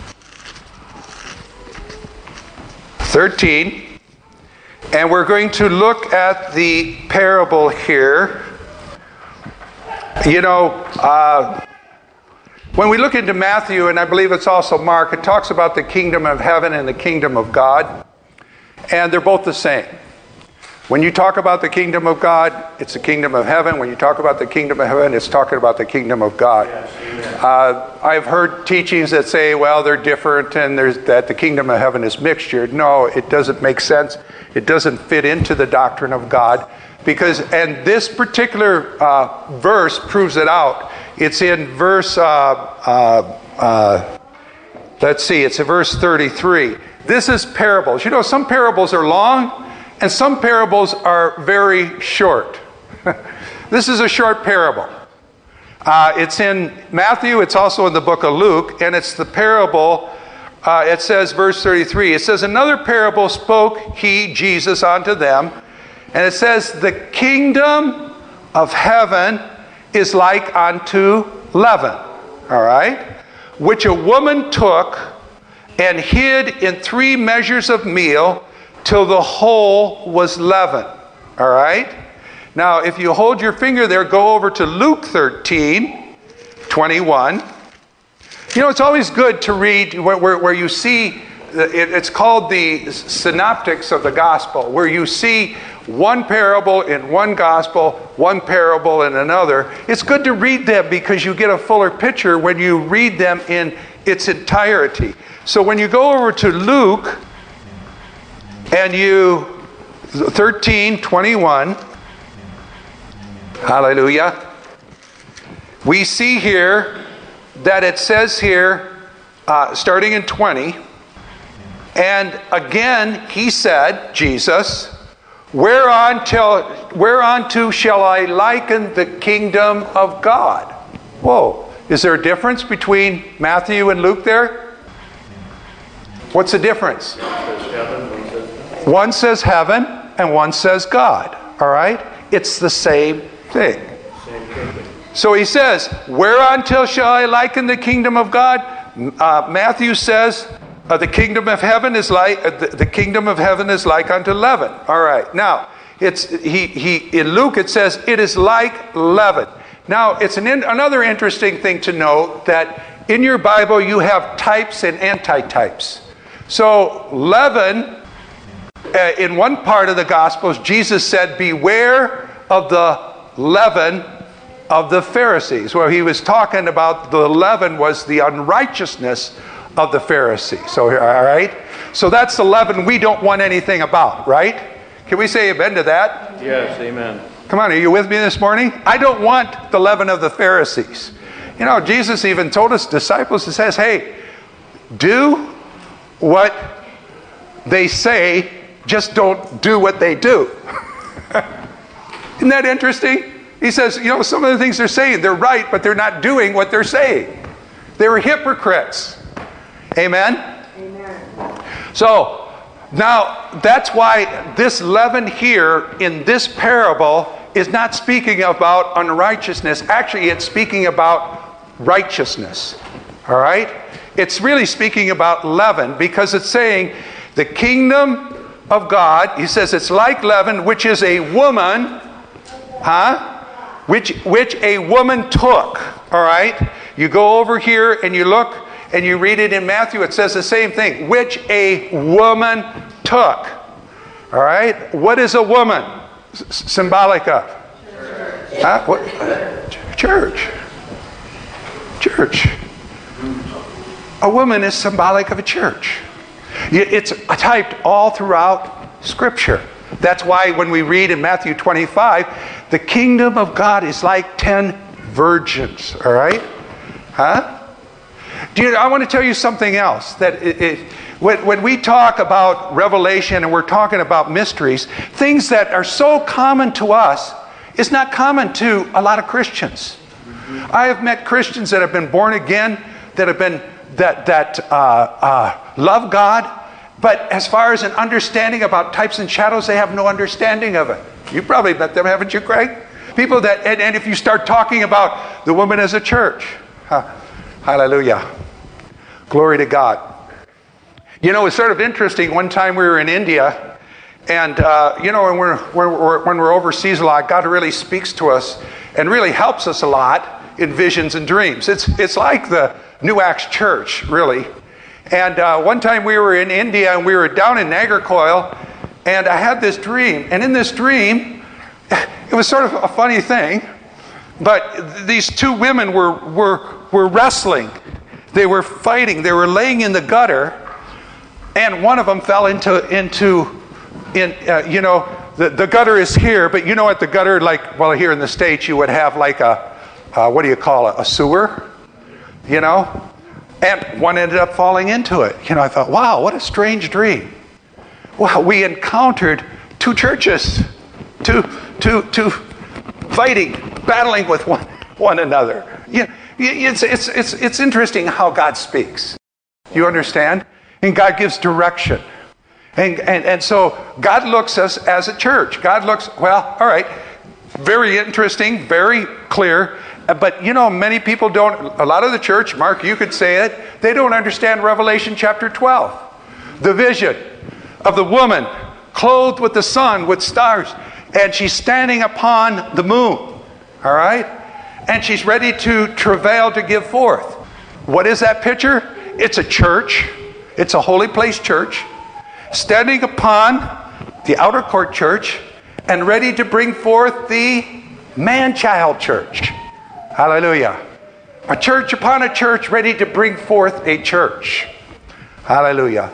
thirteen, and we're going to look at the parable here. You know, uh, when we look into Matthew, and I believe it's also Mark, it talks about the kingdom of heaven and the kingdom of God. And they're both the same. When you talk about the kingdom of God, it's the kingdom of heaven. When you talk about the kingdom of heaven, it's talking about the kingdom of God. Yes, uh, I've heard teachings that say, well, they're different and there's that the kingdom of heaven is mixture. No, it doesn't make sense. It doesn't fit into the doctrine of God. Because, and this particular uh, verse proves it out. It's in verse, uh, uh, uh, let's see, it's in verse thirty-three. This is parables. You know, some parables are long, and some parables are very short. This is a short parable. Uh, it's in Matthew, it's also in the book of Luke, and it's the parable, uh, it says, verse thirty-three, it says, another parable spoke he, Jesus, unto them, and it says, the kingdom of heaven is like unto leaven, all right, which a woman took and hid in three measures of meal, till the whole was leavened. All right? Now, if you hold your finger there, go over to Luke thirteen, twenty-one. You know, it's always good to read where, where, where you see, it, it's called the synoptics of the gospel, where you see one parable in one gospel, one parable in another. It's good to read them because you get a fuller picture when you read them in its entirety. So when you go over to Luke, and you, thirteen twenty-one, hallelujah, we see here that it says here, uh, starting in twenty, and again he said, Jesus, whereunto, whereunto shall I liken the kingdom of God? Whoa, is there a difference between Matthew and Luke there? What's the difference? One says heaven and one says God. All right? It's the same thing. So he says, whereuntil shall I liken the kingdom of God? Uh, Matthew says, uh, the kingdom of heaven is like uh, the, the kingdom of heaven is like unto leaven. All right. Now, it's he he in Luke it says it is like leaven. Now, it's an in, another interesting thing to note that in your Bible you have types and antitypes. So leaven, uh, in one part of the Gospels, Jesus said, beware of the leaven of the Pharisees. Where he was talking about the leaven was the unrighteousness of the Pharisees. So, all right? So that's the leaven we don't want anything about, right? Can we say amen to that? Yes, amen. Come on, are you with me this morning? I don't want the leaven of the Pharisees. You know, Jesus even told his disciples, he says, hey, do what they say, just don't do what they do. Isn't that interesting? He says, you know, some of the things they're saying, they're right, but they're not doing what they're saying. They were hypocrites. Amen? Amen. So, now, that's why this leaven here in this parable is not speaking about unrighteousness. Actually, it's speaking about righteousness. All right? It's really speaking about leaven because it's saying the kingdom of God, he says it's like leaven, which is a woman, huh? Which, which a woman took. All right? You go over here and you look and you read it in Matthew, it says the same thing. Which a woman took. All right? What is a woman S- symbolic of? Church. Huh? What? Church. Church. A woman is symbolic of a church. It's typed all throughout Scripture. That's why when we read in Matthew twenty-five, the kingdom of God is like ten virgins. All right? Huh? Do you, I want to tell you something else. That it, it, when, when we talk about Revelation and we're talking about mysteries, things that are so common to us is not common to a lot of Christians. Mm-hmm. I have met Christians that have been born again, that have been that that uh, uh, love God, but as far as an understanding about types and shadows, they have no understanding of it. You probably met them, haven't you, Craig? People that, and, and if you start talking about the woman as a church, huh, hallelujah, glory to God. You know, it's sort of interesting. One time we were in India, and uh, you know, when we're, when we're when we're overseas a lot, God really speaks to us and really helps us a lot in visions and dreams. It's it's like the New Acts Church, really. And uh, one time we were in India and we were down in Nagercoil, And I had this dream. And in this dream, it was sort of a funny thing, but these two women were, were, were wrestling. They were fighting. They were laying in the gutter. And one of them fell into, into in, uh, you know, the, the gutter is here. But you know what the gutter, like, well, here in the States, you would have like a, uh, what do you call it, a sewer? You know? And one ended up falling into it. You know, I thought, wow, what a strange dream. Wow, we encountered two churches, two, two, two fighting, battling with one, one another. Yeah, it's, it's, it's, it's interesting how God speaks. You understand? And God gives direction. And, and, and so God looks us as a church. God looks, well, all right, very interesting, very clear. But, you know, many people don't, a lot of the church, Mark, you could say it, they don't understand Revelation chapter twelve. The vision of the woman clothed with the sun, with stars, and she's standing upon the moon, all right? And she's ready to travail to give forth. What is that picture? It's a church. It's a holy place church, standing upon the outer court church and ready to bring forth the man-child church. Hallelujah. A church upon a church ready to bring forth a church. Hallelujah.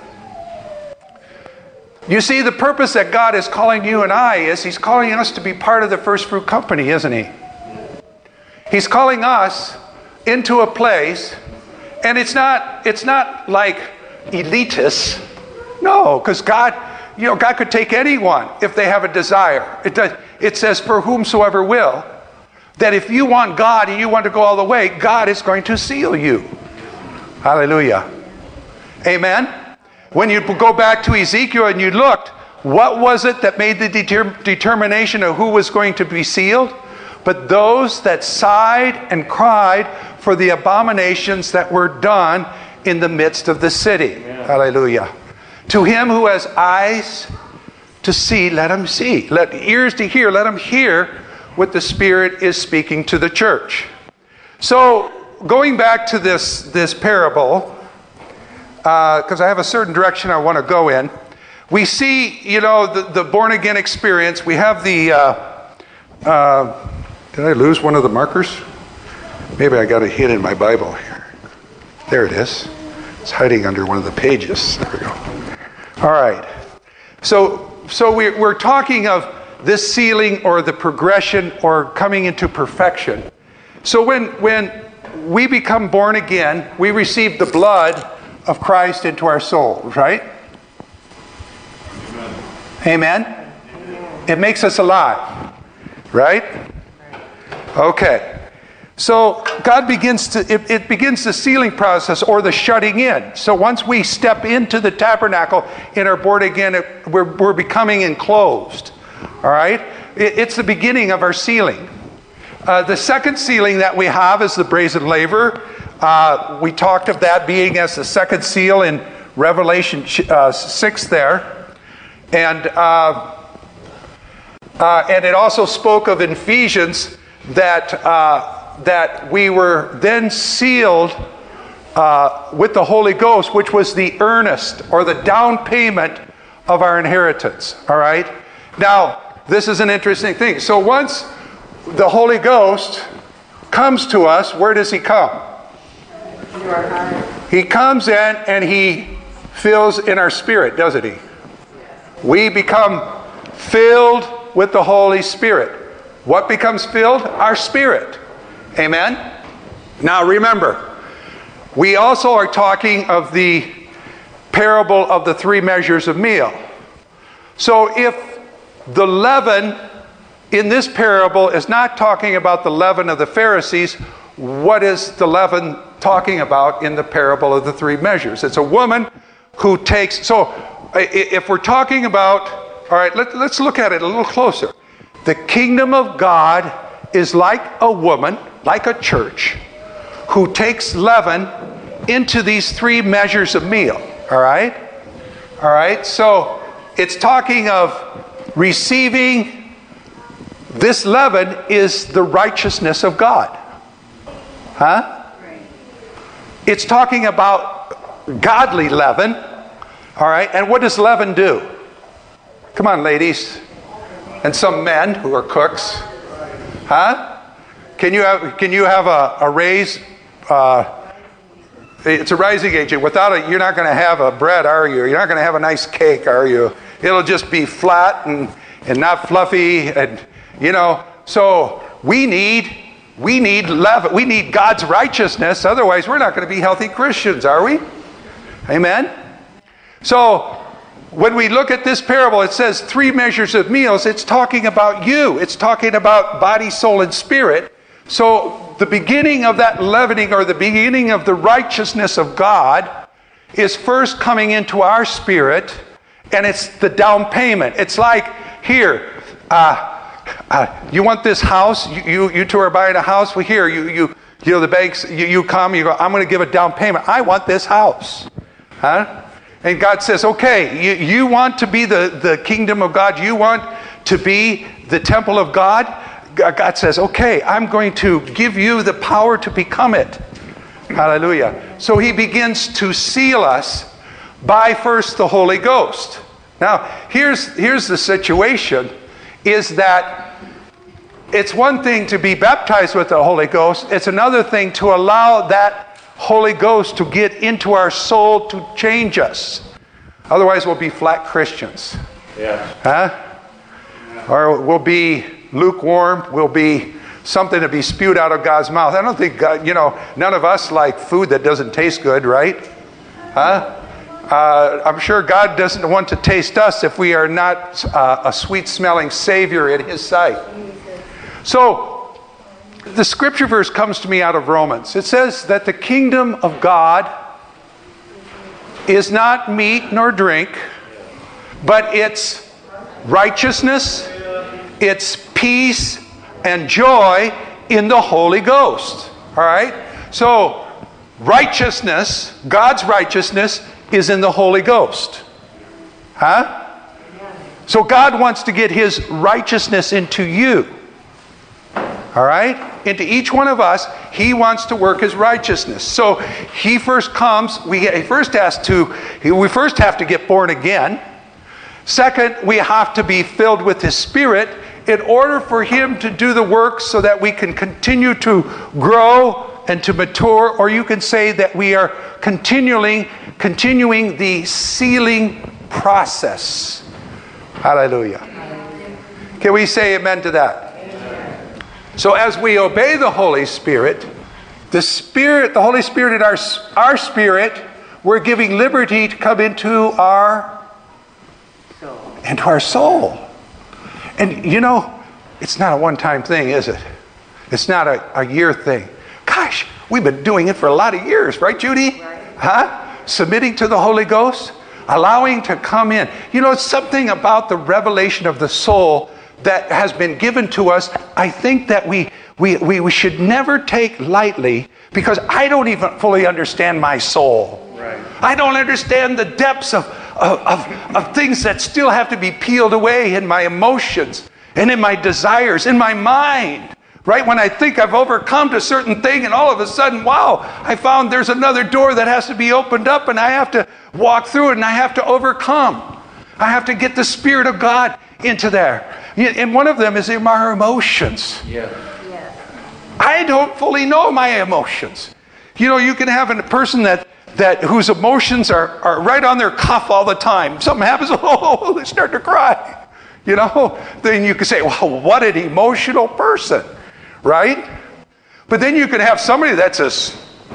You see, the purpose that God is calling you and I is He's calling us to be part of the first fruit company, isn't He? He's calling us into a place, and it's not, it's not like elitist. No, because God, you know, God could take anyone if they have a desire. It does, it says, for whomsoever will. That if you want God and you want to go all the way, God is going to seal you. Hallelujah. Amen. When you go back to Ezekiel and you looked, what was it that made the deter- determination of who was going to be sealed? But those that sighed and cried for the abominations that were done in the midst of the city. Amen. Hallelujah. To him who has eyes to see, let him see. Let ears to hear, let him hear what the Spirit is speaking to the church. So, going back to this, this parable, because uh, I have a certain direction I want to go in, we see, you know, the, the born-again experience. We have the, uh, uh, did I lose one of the markers? Maybe I got it hid in my Bible here. There it is. It's hiding under one of the pages. There we go. All right. So, so we, we're talking of this sealing or the progression or coming into perfection. So when when we become born again, we receive the blood of Christ into our soul, right? Amen. Amen? It makes us alive, right? Okay. So God begins to, it, it begins the sealing process or the shutting in. So once we step into the tabernacle in our born again, it, we're, we're becoming enclosed. All right? It, it's the beginning of our sealing. Uh, the second sealing that we have is the brazen laver. Uh, we talked of that being as the second seal in Revelation uh, six there. And, uh, uh, and it also spoke of in Ephesians that... Uh, that we were then sealed uh, with the Holy Ghost, which was the earnest or the down payment of our inheritance. All right? Now, this is an interesting thing. So once the Holy Ghost comes to us, where does He come? He comes in and He fills in our spirit, doesn't He? We become filled with the Holy Spirit. What becomes filled? Our spirit. Amen? Now remember, we also are talking of the parable of the three measures of meal. So if the leaven in this parable is not talking about the leaven of the Pharisees, what is the leaven talking about in the parable of the three measures? It's a woman who takes, so if we're talking about, all right, let, let's look at it a little closer. The kingdom of God is like a woman, like a church, who takes leaven into these three measures of meal. All right? All right? So it's talking of receiving this leaven is the righteousness of God. Huh? It's talking about godly leaven. All right? And what does leaven do? Come on, ladies. And some men who are cooks. Huh? Can you have, can you have a, a raise? Uh, it's a rising agent. Without it, you're not going to have a bread, are you? You're not going to have a nice cake, are you? It'll just be flat and, and not fluffy. And, you know, so we need, we need leaven. We need God's righteousness. Otherwise, we're not going to be healthy Christians, are we? Amen? So, when we look at this parable, it says three measures of meals. It's talking about you. It's talking about body, soul, and spirit. So the beginning of that leavening, or the beginning of the righteousness of God, is first coming into our spirit, and it's the down payment. It's like, here, uh, uh, you want this house? You, you you two are buying a house? Well, here, you you you know the banks. You, you come. You go. I'm going to give a down payment. I want this house, huh? And God says, okay, you, you want to be the, the kingdom of God? You want to be the temple of God? God says, okay, I'm going to give you the power to become it. Hallelujah. So he begins to seal us by first the Holy Ghost. Now, here's, here's the situation, is that it's one thing to be baptized with the Holy Ghost. It's another thing to allow that Holy Ghost to get into our soul to change us. Otherwise, we'll be flat Christians. Yeah. Huh? Or we'll be lukewarm. We'll be something to be spewed out of God's mouth. I don't think God, you know, none of us like food that doesn't taste good, right? Huh? Uh, I'm sure God doesn't want to taste us if we are not uh, a sweet-smelling Savior in His sight. So, the scripture verse comes to me out of Romans. It says that the kingdom of God is not meat nor drink, but it's righteousness, it's peace and joy in the Holy Ghost. All right? So, righteousness, God's righteousness, is in the Holy Ghost. Huh? So God wants to get His righteousness into you. All right? Into each one of us, He wants to work His righteousness. So He first comes, we he first has to, we first have to get born again. Second, we have to be filled with His Spirit in order for Him to do the work so that we can continue to grow and to mature, or you can say that we are continually continuing the sealing process. Hallelujah. Can we say amen to that? Amen. So as we obey the Holy Spirit, the Spirit, the Holy Spirit in our, our spirit, we're giving liberty to come into our soul. into our soul. And you know, it's not a one-time thing, is it? It's not a, a year thing. Gosh, we've been doing it for a lot of years, right, Judy? Right. Huh? Submitting to the Holy Ghost, allowing to come in. You know, it's something about the revelation of the soul that has been given to us. I think that we we we, we should never take lightly, because I don't even fully understand my soul. Right. I don't understand the depths of, of, of, of things that still have to be peeled away in my emotions and in my desires, in my mind. Right? When I think I've overcome a certain thing, and all of a sudden, wow, I found there's another door that has to be opened up, and I have to walk through it, and I have to overcome. I have to get the Spirit of God into there. And one of them is in my emotions. Yeah. Yes. I don't fully know my emotions. You know, you can have a person that, that whose emotions are, are right on their cuff all the time. Something happens, oh, they start to cry. You know, then you can say, well, what an emotional person. Right? But then you can have somebody that's as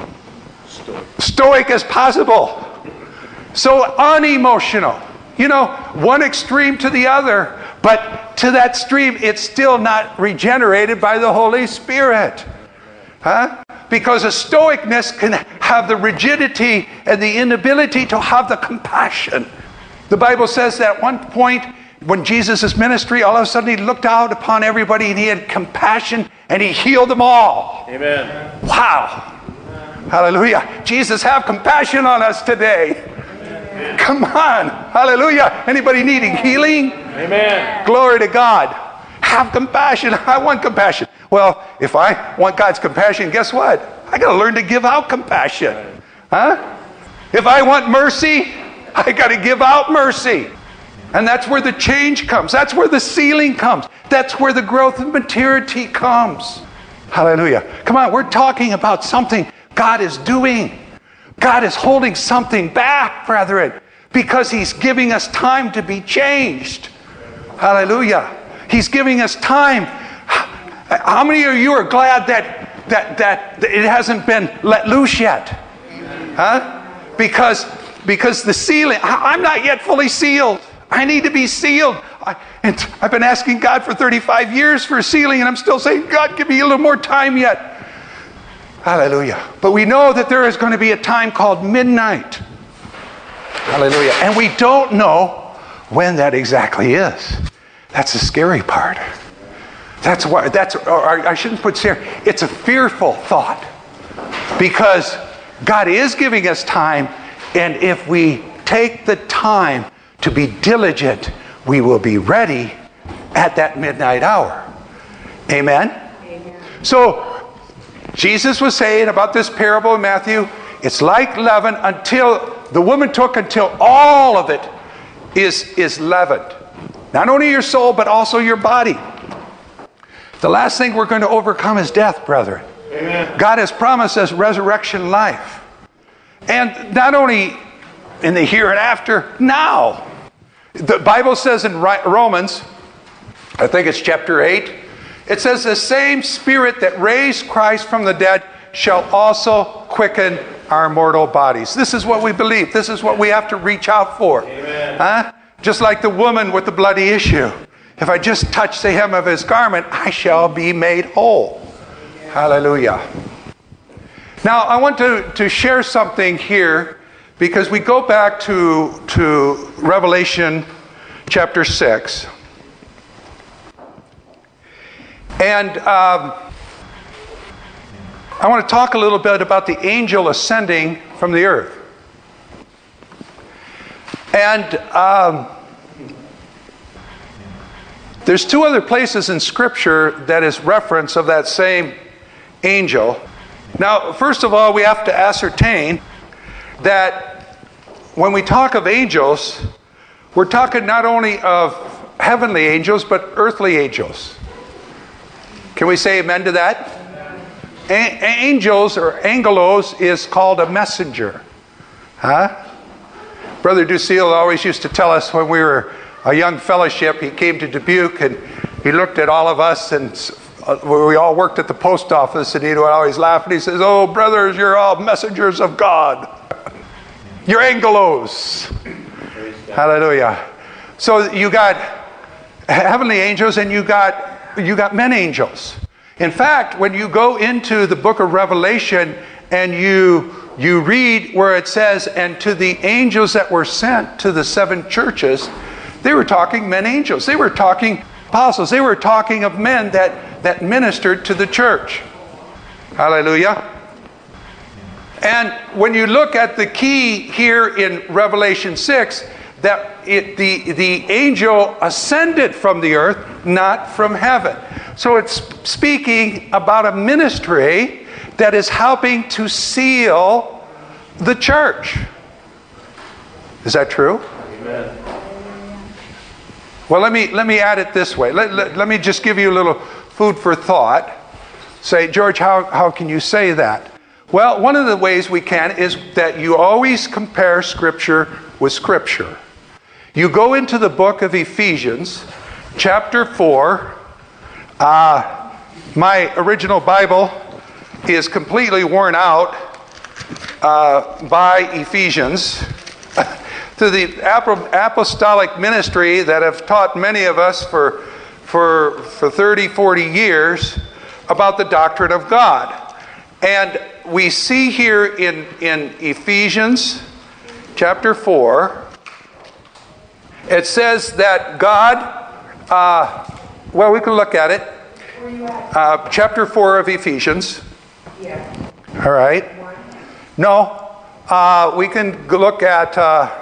stoic as possible. So unemotional. You know, one extreme to the other. But to that extreme, it's still not regenerated by the Holy Spirit. Huh? Because a stoicness can have the rigidity and the inability to have the compassion. The Bible says that at one point, when Jesus' ministry, all of a sudden He looked out upon everybody and He had compassion and He healed them all. Amen. Wow. Hallelujah. Jesus, have compassion on us today. Amen. Come on. Hallelujah. Anybody needing healing? Amen. Glory to God. Have compassion. I want compassion. Well, if I want God's compassion, guess what? I got to learn to give out compassion. Huh? If I want mercy, I got to give out mercy. And that's where the change comes. That's where the sealing comes. That's where the growth and maturity comes. Hallelujah. Come on, we're talking about something God is doing. God is holding something back, brethren, because He's giving us time to be changed. Hallelujah. He's giving us time. How many of you are glad that that that it hasn't been let loose yet? Huh? Because because the sealing, I'm not yet fully sealed. I need to be sealed. I, and I've been asking God for thirty-five years for sealing, and I'm still saying, God, give me a little more time yet. Hallelujah. But we know that there is going to be a time called midnight. Hallelujah. And we don't know when that exactly is. That's the scary part. That's why, that's, or I shouldn't put scary. It's a fearful thought. Because God is giving us time, and if we take the time to be diligent, we will be ready at that midnight hour. Amen? Amen. So, Jesus was saying about this parable in Matthew, it's like leaven until the woman took until all of it is, is leavened. Not only your soul, but also your body. The last thing we're going to overcome is death, brethren. Amen. God has promised us resurrection life. And not only in the here and after, now. The Bible says in Romans, I think it's chapter eight, it says the same Spirit that raised Christ from the dead shall also quicken our mortal bodies. This is what we believe. This is what we have to reach out for. Amen. Huh? Just like the woman with the bloody issue. If I just touch the hem of his garment, I shall be made whole. Amen. Hallelujah. Now, I want to, to share something here, because we go back to, to Revelation chapter six. And um, I want to talk a little bit about the angel ascending from the earth. And um, there's two other places in Scripture that is reference of that same angel. Now, first of all, we have to ascertain that when we talk of angels, we're talking not only of heavenly angels, but earthly angels. Can we say amen to that? A- angels, or angelos, is called a messenger. Huh? Brother Ducille always used to tell us when we were a young fellowship, he came to Dubuque and he looked at all of us, and we all worked at the post office, and he would always laugh, and he says, "Oh, brothers, you're all messengers of God. You're angelos." Hallelujah. So you got heavenly angels, and you got you got men angels. In fact, when you go into the book of Revelation and you you read where it says, "And to the angels that were sent to the seven churches," they were talking men angels. They were talking apostles. They were talking of men that, that ministered to the church. Hallelujah. And when you look at the key here in Revelation six, that it, the, the angel ascended from the earth, not from heaven. So it's speaking about a ministry that is helping to seal the church. Is that true? Amen. Well, let me let me add it this way. Let, let, let me just give you a little food for thought. Say, George, how, how can you say that? Well, one of the ways we can is that you always compare Scripture with Scripture. You go into the book of Ephesians, chapter four. Uh, my original Bible is completely worn out uh, by Ephesians. To the apostolic ministry that have taught many of us for, for, for thirty, forty years about the doctrine of God. And we see here in, in Ephesians chapter four, it says that God, uh, well, we can look at it. Uh, chapter four of Ephesians. Yeah. All right. No, uh, we can look at uh,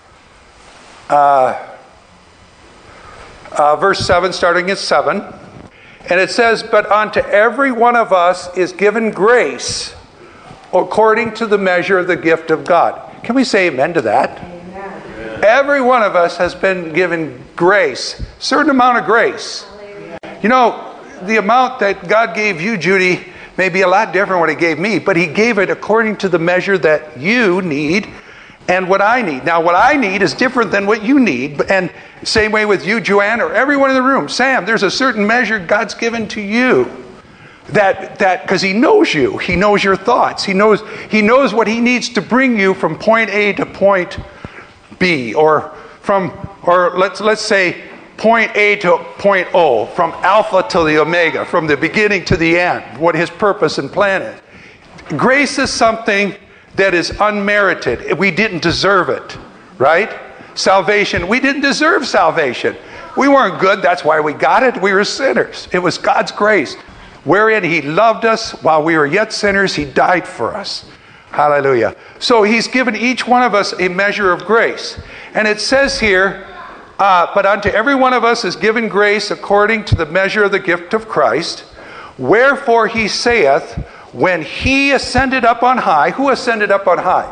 uh, uh, verse seven, starting at seven. And it says, "But unto every one of us is given grace according to the measure of the gift of God." Can we say amen to that? Amen. Every one of us has been given grace, a certain amount of grace. You know, the amount that God gave you, Judy, may be a lot different what he gave me, but he gave it according to the measure that you need and what I need. Now, what I need is different than what you need. And same way with you, Joanne, or everyone in the room. Sam, there's a certain measure God's given to you. That, that, because he knows you. He knows your thoughts. He knows, he knows what he needs to bring you from point A to point B. Or from, or let's, let's say point A to point O. From Alpha to the Omega. From the beginning to the end. What his purpose and plan is. Grace is something that is unmerited. We didn't deserve it, right? Salvation, we didn't deserve salvation. We weren't good, that's why we got it. We were sinners. It was God's grace, wherein he loved us while we were yet sinners. He died for us. Hallelujah. So he's given each one of us a measure of grace. And it says here, uh, but unto every one of us is given grace according to the measure of the gift of Christ. Wherefore he saith, when he ascended up on high, who ascended up on high?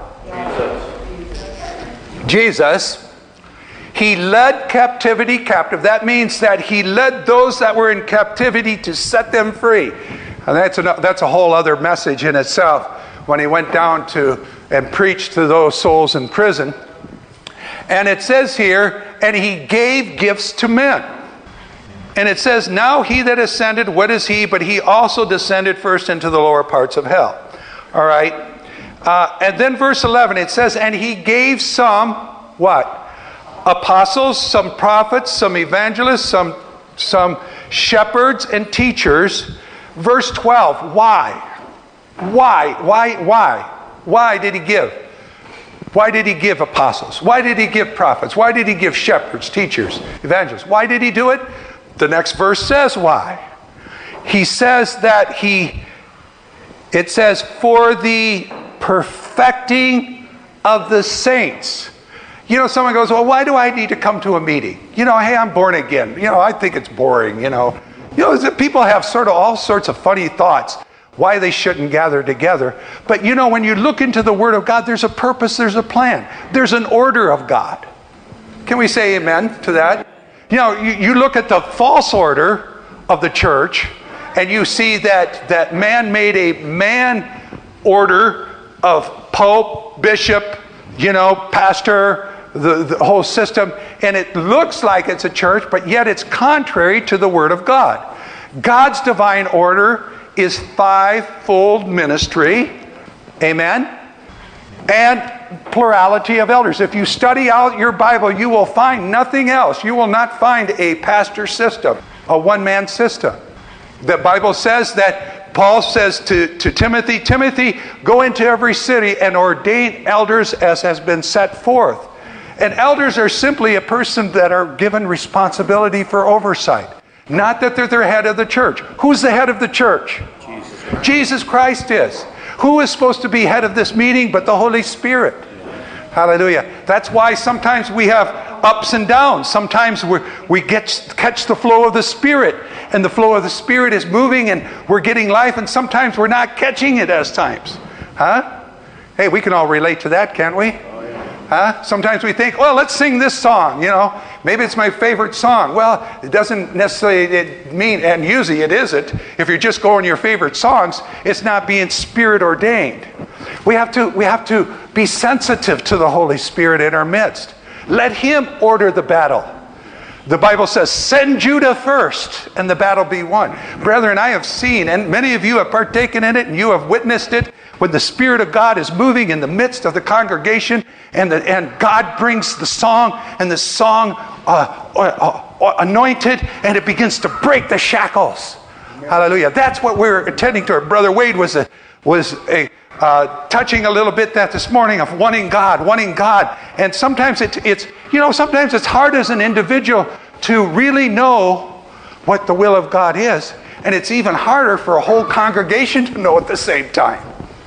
Jesus. Jesus. He led captivity captive. That means that he led those that were in captivity to set them free. And that's a, that's a whole other message in itself when he went down to and preached to those souls in prison. And it says here, and he gave gifts to men. And it says, now he that ascended, what is he? But he also descended first into the lower parts of hell. All right. Uh, and then verse eleven, it says, and he gave some, what? Apostles, some prophets, some evangelists, some, some shepherds and teachers. Verse twelve, why? Why? Why? Why? Why did he give? Why did he give apostles? Why did he give prophets? Why did he give shepherds, teachers, evangelists? Why did he do it? The next verse says why. He says that he, it says, for the perfecting of the saints. You know, someone goes, well, why do I need to come to a meeting? You know, hey, I'm born again. You know, I think it's boring, you know. You know, people have sort of all sorts of funny thoughts why they shouldn't gather together. But you know, when you look into the Word of God, there's a purpose, there's a plan. There's an order of God. Can we say amen to that? You know, you, you look at the false order of the church, and you see that, that man made a man order of pope, bishop, you know, pastor, the, the whole system, and it looks like it's a church, but yet it's contrary to the Word of God. God's divine order is fivefold ministry, amen, and plurality of elders. If you study out your Bible, you will find nothing else. You will not find a pastor system, a one-man system. The Bible says that Paul says to, to Timothy, Timothy, go into every city and ordain elders as has been set forth. And elders are simply a person that are given responsibility for oversight. Not that they're the head of the church. Who's the head of the church? Jesus Christ. Jesus Christ is. Who is supposed to be head of this meeting but the Holy Spirit? Hallelujah. That's why sometimes we have ups and downs. Sometimes we we get catch the flow of the Spirit, and the flow of the Spirit is moving, and we're getting life, and sometimes we're not catching it as times. Huh? Hey, we can all relate to that, can't we? Huh? Sometimes we think, well, let's sing this song, you know. Maybe it's my favorite song. Well, it doesn't necessarily mean, and usually it isn't. If you're just going your favorite songs, it's not being Spirit ordained. We have to, we have to be sensitive to the Holy Spirit in our midst. Let Him order the battle. The Bible says, send Judah first, and the battle be won. Brethren, I have seen, and many of you have partaken in it, and you have witnessed it, when the Spirit of God is moving in the midst of the congregation, and, the, and God brings the song, and the song uh, uh, uh, anointed, and it begins to break the shackles. Amen. Hallelujah. That's what we're attending to. Brother Wade was a, was a uh, touching a little bit that this morning of wanting God, wanting God. And sometimes it, it's, you know, sometimes it's hard as an individual to really know what the will of God is. And it's even harder for a whole congregation to know at the same time.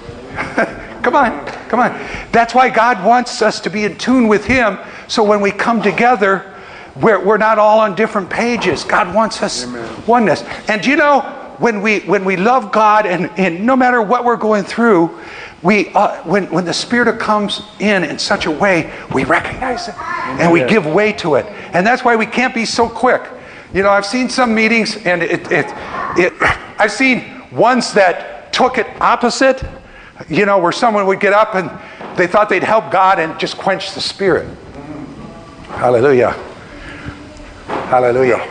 Come on, come on. That's why God wants us to be in tune with Him, so when we come together, we're, we're not all on different pages. God wants us Amen. Oneness. And you know, when we when we love God, and, and no matter what we're going through, we uh, when when the Spirit comes in in such a way, we recognize it. and we give way to it. And that's why we can't be so quick. You know, I've seen some meetings, and it, it, it, I've seen ones that took it opposite, you know, where someone would get up and they thought they'd help God and just quench the Spirit. Hallelujah. Hallelujah.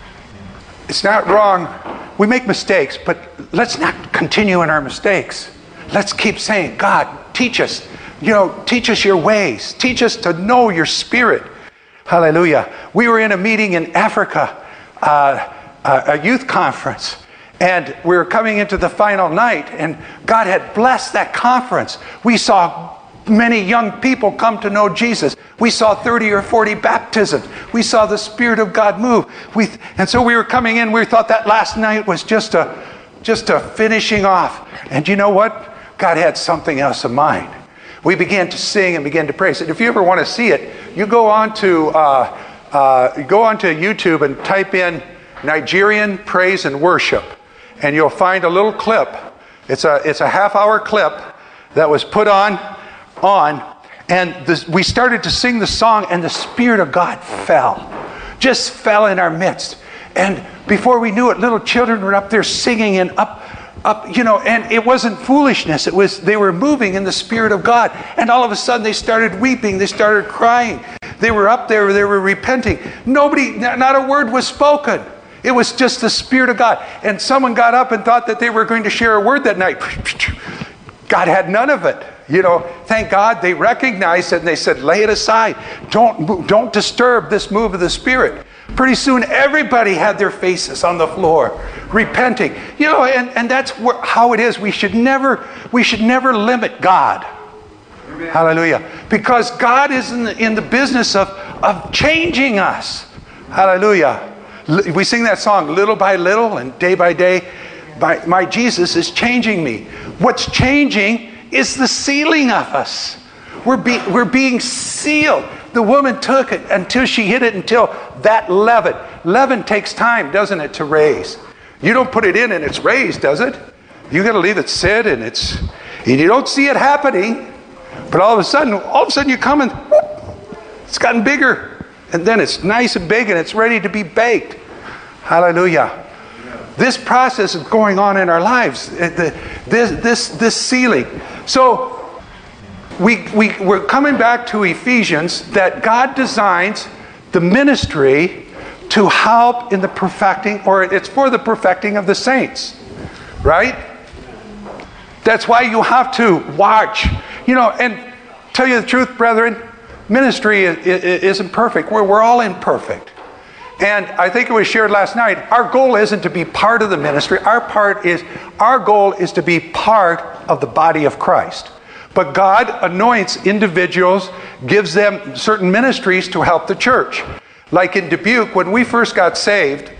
It's not wrong. We make mistakes, but let's not continue in our mistakes. Let's keep saying, God, teach us. You know, teach us your ways. Teach us to know your Spirit. Hallelujah. We were in a meeting in Africa, uh, a youth conference, and we were coming into the final night, and God had blessed that conference. We saw many young people come to know Jesus. We saw thirty or forty baptisms. We saw the Spirit of God move. We, and so we were coming in, we thought that last night was just a, just a finishing off. And you know what? God had something else in mind. We began to sing and began to praise. And if you ever want to see it, you go on to, uh, uh, go on to YouTube and type in Nigerian praise and worship. And you'll find a little clip. It's a, it's a half hour clip that was put on, on and this, we started to sing the song, and the Spirit of God fell. Just fell in our midst. And before we knew it, little children were up there singing and up, up, you know, and it wasn't foolishness. It was, they were moving in the Spirit of God. And all of a sudden they started weeping. They started crying. They were up there. They were repenting. Nobody, not a word was spoken. It was just the Spirit of God. And someone got up and thought that they were going to share a word that night. God had none of it. You know, thank God they recognized it and they said, lay it aside. Don't, don't disturb this move of the Spirit. Pretty soon everybody had their faces on the floor, repenting. You know, and, and that's wh- how it is. We should never, we should never limit God. Amen. Hallelujah. Because God is in the, in the business of, of changing us. Hallelujah. We sing that song, little by little and day by day, my, my Jesus is changing me. What's changing is the sealing of us. We're, be, we're being sealed. The woman took it until she hit it until that leaven. Leaven takes time, doesn't it, to raise? You don't put it in and it's raised, does it? You got to leave it sit, and it's, and you don't see it happening. But all of a sudden, all of a sudden you come and whoop, it's gotten bigger. And then it's nice and big and it's ready to be baked. Hallelujah. This process is going on in our lives. This, this, this sealing. So we, we, we're coming back to Ephesians, that God designs the ministry to help in the perfecting, or it's for the perfecting of the saints. Right? That's why you have to watch. You know, and tell you the truth, brethren, ministry isn't perfect. We're, we're all imperfect. And I think it was shared last night, our goal isn't to be part of the ministry. Our part is, our goal is to be part of the body of Christ. But God anoints individuals, gives them certain ministries to help the church. Like in Dubuque, when we first got saved,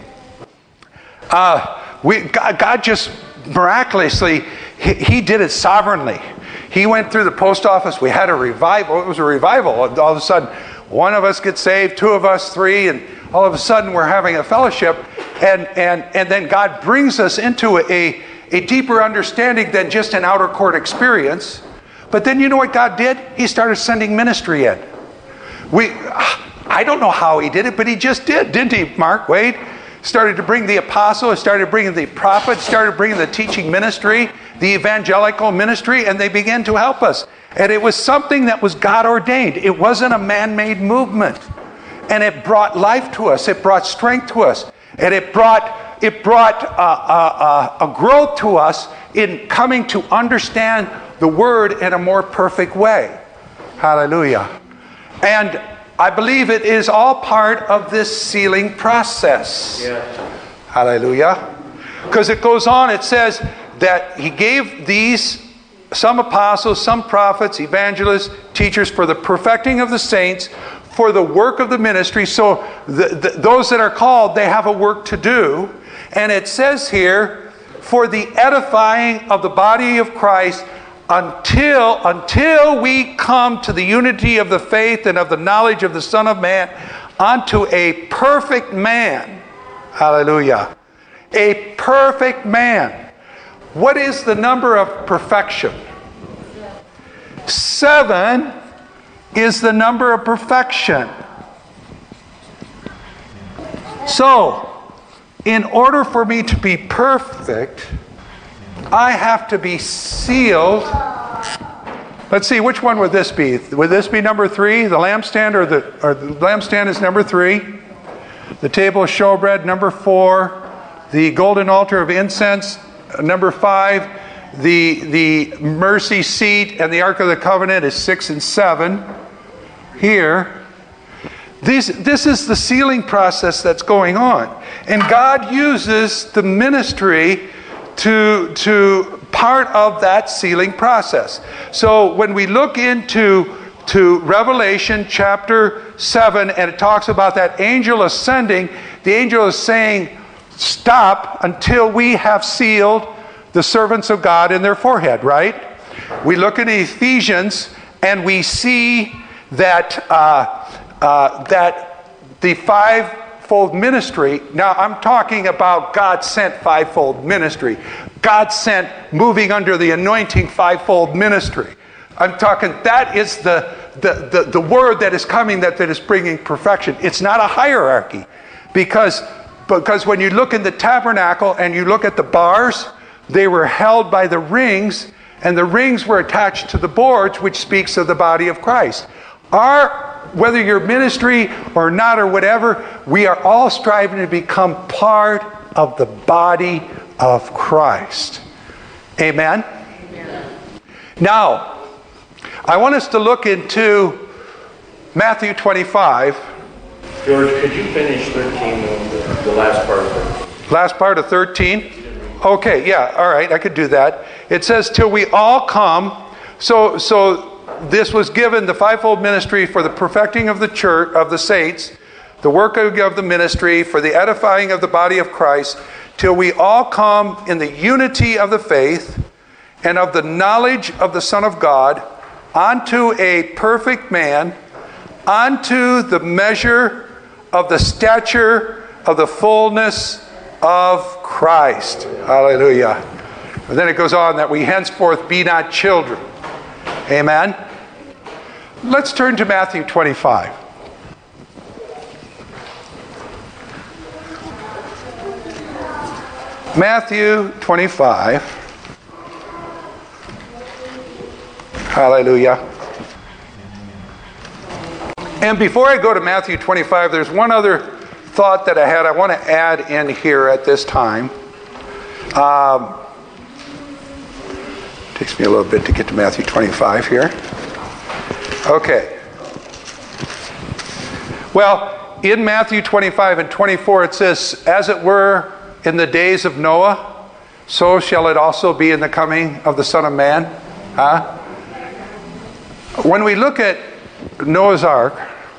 uh, we, God, God just miraculously, he, he did it sovereignly. He went through the post office. We had a revival. It was a revival. All of a sudden, one of us gets saved, two of us, three, and all of a sudden we're having a fellowship, and and and then God brings us into a, a deeper understanding than just an outer court experience. But then you know what God did? He started sending ministry in. We, I don't know how he did it, but he just did, didn't he, Mark Wade? Started to bring the apostle, started bringing the prophet, started bringing the teaching ministry, the evangelical ministry, and they began to help us. And it was something that was God ordained. It wasn't a man-made movement. And it brought life to us. It brought strength to us. And it brought it brought uh, uh, uh, a growth to us in coming to understand the Word in a more perfect way. Hallelujah. And I believe it is all part of this sealing process. Yeah. Hallelujah. Because it goes on, it says that he gave these, some apostles, some prophets, evangelists, teachers, for the perfecting of the saints, for the work of the ministry. So the, the, those that are called, they have a work to do. And it says here, for the edifying of the body of Christ, until, until we come to the unity of the faith and of the knowledge of the Son of Man, unto a perfect man. Hallelujah. A perfect man. What is the number of perfection? Seven is the number of perfection. So, in order for me to be perfect, I have to be sealed. Let's see, which one would this be? Would this be number three, the lampstand, or the, or the lampstand is number three? The table of showbread, number four. The golden altar of incense, number five. The, the mercy seat and the Ark of the Covenant is six and seven. Here, these, this is the sealing process that's going on. And God uses the ministry to, to part of that sealing process. So when we look into to Revelation chapter seven, and it talks about that angel ascending, the angel is saying, stop until we have sealed the servants of God in their forehead, right? We look at Ephesians and we see that uh, uh, that the fivefold ministry, now I'm talking about God sent fivefold ministry. God sent moving under the anointing fivefold ministry. I'm talking, that is the, the, the, the word that is coming that, that is bringing perfection. It's not a hierarchy. Because, because when you look in the tabernacle and you look at the bars, they were held by the rings, and the rings were attached to the boards, which speaks of the body of Christ. Our, whether you're ministry or not or whatever, we are all striving to become part of the body of Christ. Amen? Amen. Now, I want us to look into Matthew twenty-five. George, could you finish thirteen, the, the last part of thirteen? Last part of thirteen? Okay, yeah, all right, I could do that. It says, till we all come. So, so this was given, the fivefold ministry, for the perfecting of the church, of the saints, the work of the ministry, for the edifying of the body of Christ, till we all come in the unity of the faith and of the knowledge of the Son of God, unto a perfect man, unto the measure of the stature of the fullness of Christ. Hallelujah. And then it goes on that we henceforth be not children. Amen. Let's turn to Matthew twenty-five. Matthew twenty-five. Hallelujah. And before I go to Matthew twenty-five, there's one other thought that I had I want to add in here at this time. Um, takes me a little bit to get to Matthew twenty-five here. Okay. Well, in Matthew twenty-five and twenty-four it says, as it were in the days of Noah, so shall it also be in the coming of the Son of Man. Huh? When we look at Noah's Ark,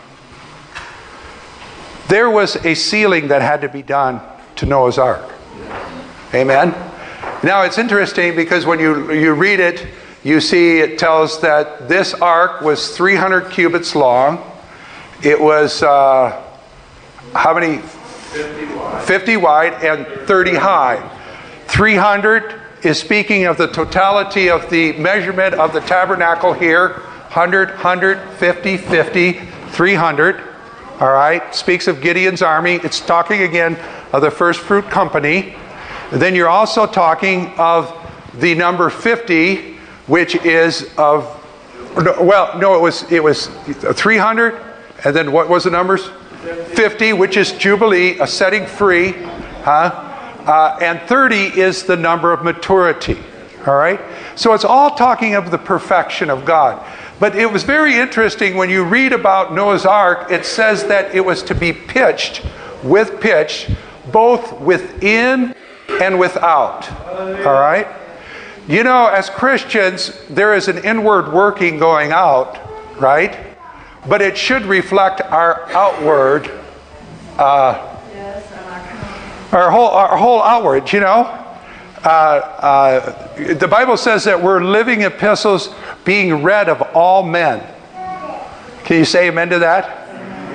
there was a sealing that had to be done to Noah's Ark. Amen? Now it's interesting because when you, you read it, you see it tells that this ark was three hundred cubits long. It was, uh, how many? fifty wide. fifty wide and thirty high. three hundred is speaking of the totality of the measurement of the tabernacle here. one hundred, one hundred, fifty, fifty, three hundred. All right, speaks of Gideon's army. It's talking again of the first fruit company. Then you're also talking of the number fifty, which is of, well, no, it was it was three hundred, and then what was the numbers? fifty, which is Jubilee, a setting free, huh? Uh, and thirty is the number of maturity. All right, so it's all talking of the perfection of God. But it was very interesting when you read about Noah's Ark, it says that it was to be pitched with pitch, both within and without. All right? You know, as Christians, there is an inward working going out, right? But it should reflect our outward, uh, our whole, our whole outward, you know? Uh, uh, the Bible says that we're living epistles being read of all men. Can you say amen to that?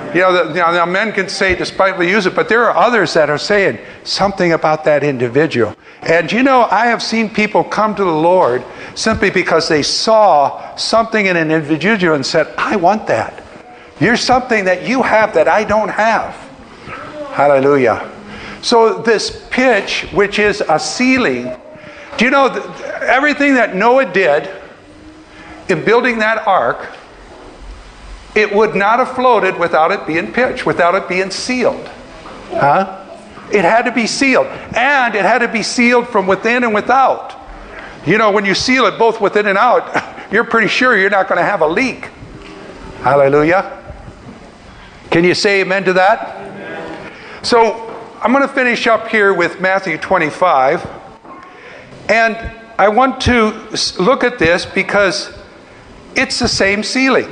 You know, the, you know, now men can say despitefully use it, but there are others that are saying something about that individual. And you know, I have seen people come to the Lord simply because they saw something in an individual and said, I want that. You're something that you have that I don't have. Hallelujah. So this pitch, which is a ceiling, do you know that everything that Noah did in building that ark, it would not have floated without it being pitched, without it being sealed. Huh? It had to be sealed. And it had to be sealed from within and without. You know, when you seal it both within and out, you're pretty sure you're not going to have a leak. Hallelujah. Can you say amen to that? Amen. So I'm going to finish up here with Matthew twenty-five. And I want to look at this because it's the same sealing.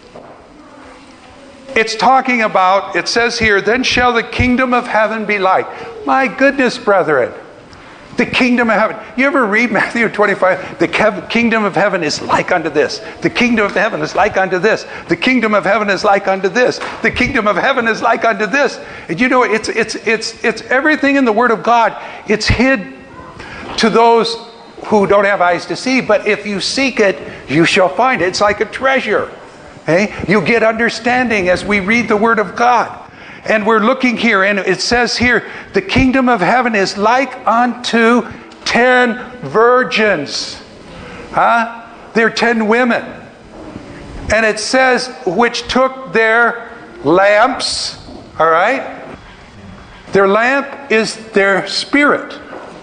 It's talking about, it says here, then shall the kingdom of heaven be like. My goodness, brethren. The kingdom of heaven. You ever read Matthew twenty-five? The kingdom of heaven is like unto this. The kingdom of heaven is like unto this. The kingdom of heaven is like unto this. The kingdom of heaven is like unto this. And you know, it's it's it's it's everything in the Word of God. It's hid to those who don't have eyes to see. But if you seek it, you shall find it. It's like a treasure. Hey? You get understanding as we read the Word of God. And we're looking here, and it says here, the kingdom of heaven is like unto ten virgins. Huh? They're ten women. And it says, which took their lamps, all right? Their lamp is their spirit.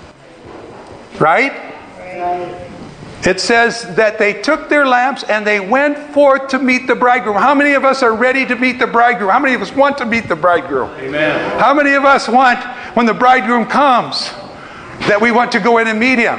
Right? Right. It says that they took their lamps and they went forth to meet the bridegroom. How many of us are ready to meet the bridegroom? How many of us want to meet the bridegroom? Amen. How many of us want, when the bridegroom comes, that we want to go in and meet him?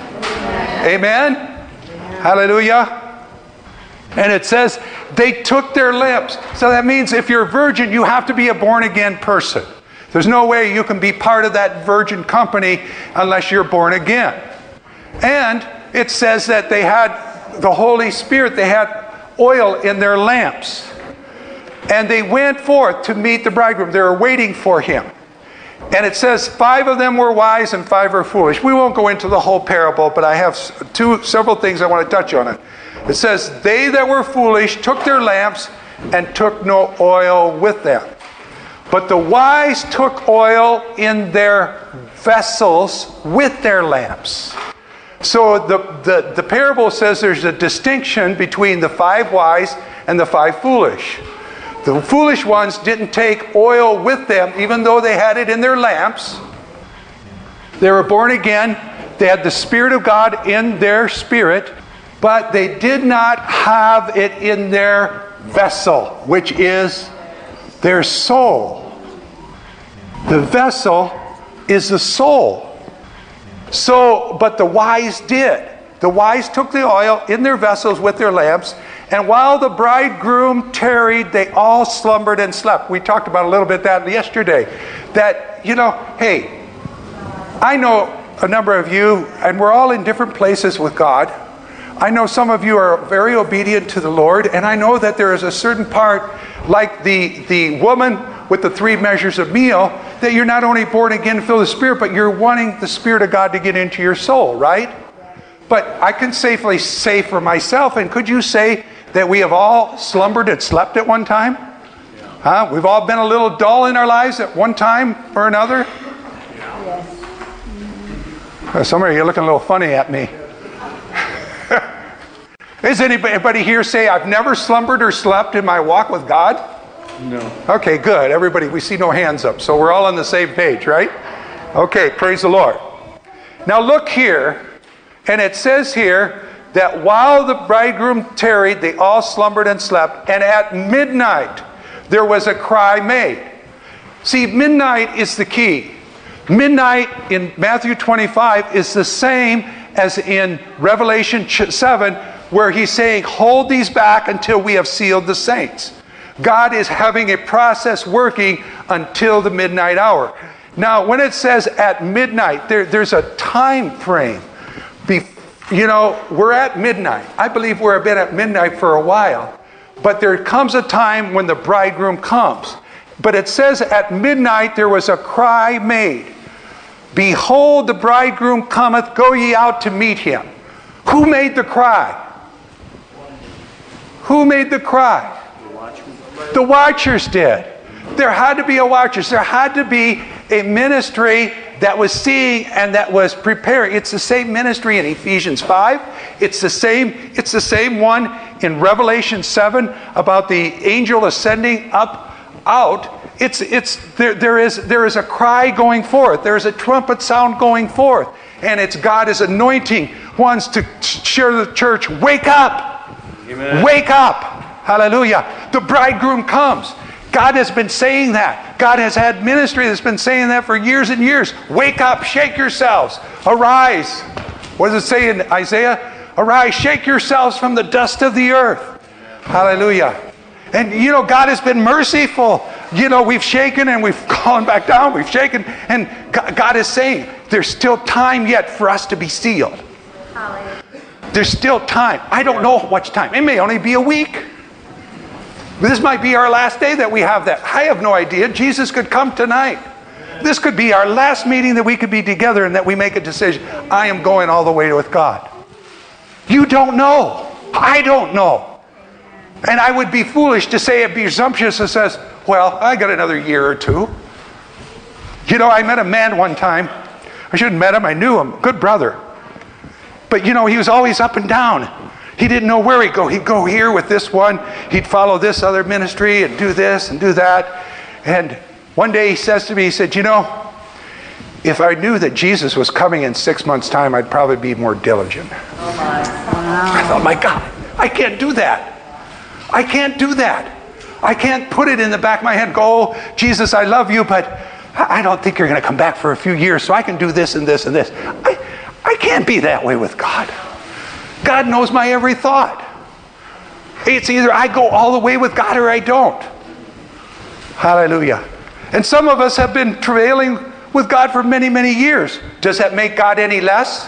Amen? Amen. Hallelujah. And it says they took their lamps. So that means if you're a virgin, you have to be a born-again person. There's no way you can be part of that virgin company unless you're born again. And it says that they had the Holy Spirit, they had oil in their lamps. And they went forth to meet the bridegroom. They were waiting for him. And it says five of them were wise and five were foolish. We won't go into the whole parable, but I have two, several things I want to touch on it. It says, they that were foolish took their lamps and took no oil with them. But the wise took oil in their vessels with their lamps. So the, the, the parable says there's a distinction between the five wise and the five foolish. The foolish ones didn't take oil with them, even though they had it in their lamps. They were born again. They had the Spirit of God in their spirit, but they did not have it in their vessel, which is their soul. The vessel is the soul. So, but the wise did. The wise took the oil in their vessels with their lamps, and while the bridegroom tarried, they all slumbered and slept. We talked about a little bit that yesterday. That, you know, hey, I know a number of you, and we're all in different places with God. I know some of you are very obedient to the Lord, and I know that there is a certain part, like the, the woman with the three measures of meal, that you're not only born again and filled with the Spirit, but you're wanting the Spirit of God to get into your soul, right? But I can safely say for myself, and could you say that we have all slumbered and slept at one time? Huh? We've all been a little dull in our lives at one time or another? Yes. Some of you are looking a little funny at me. Is anybody here say, I've never slumbered or slept in my walk with God? No. Okay, good. Everybody, we see no hands up. So we're all on the same page, right? Okay, praise the Lord. Now look here, and it says here that while the bridegroom tarried, they all slumbered and slept, and at midnight there was a cry made. See, midnight is the key. Midnight in Matthew twenty-five is the same as in Revelation seven, where he's saying, hold these back until we have sealed the saints. God is having a process working until the midnight hour. Now, when it says at midnight, there, there's a time frame. Be, you know, we're at midnight. I believe we've been at midnight for a while. But there comes a time when the bridegroom comes. But it says at midnight there was a cry made. Behold, the bridegroom cometh, go ye out to meet him. Who made the cry? Who made the cry? The watchers did. There had to be a watchers. There had to be a ministry that was seeing and that was preparing. It's the same ministry in Ephesians five. It's the same, it's the same one in Revelation seven about the angel ascending up, out. It's, it's, there, there is, there is a cry going forth. There is a trumpet sound going forth. And it's God is anointing ones to share the church. Wake up. Amen. Wake up. Hallelujah. The bridegroom comes. God has been saying that. God has had ministry that's been saying that for years and years. Wake up, shake yourselves, arise. What does it say in Isaiah? Arise, shake yourselves from the dust of the earth. Hallelujah. And you know, God has been merciful. You know, we've shaken and we've gone back down. We've shaken. And God is saying, there's still time yet for us to be sealed. Hallelujah. There's still time. I don't know how much time. It may only be a week. This might be our last day that we have that. I have no idea. Jesus could come tonight. This could be our last meeting that we could be together and that we make a decision. I am going all the way with God. You don't know. I don't know. And I would be foolish to say it, be presumptuous and says, well, I got another year or two. You know, I met a man one time. I shouldn't have met him. I knew him. Good brother. But, you know, he was always up and down. He didn't know where he'd go. He'd go here with this one. He'd follow this other ministry and do this and do that. And one day he says to me, he said, you know, if I knew that Jesus was coming in six months' time, I'd probably be more diligent. Oh my. Wow. I thought, my God, I can't do that. I can't do that. I can't put it in the back of my head, go, oh, Jesus, I love you, but I don't think you're going to come back for a few years, so I can do this and this and this. I, I can't be that way with God. God knows my every thought. It's either I go all the way with God or I don't. Hallelujah. And some of us have been travailing with God for many, many years. Does that make God any less?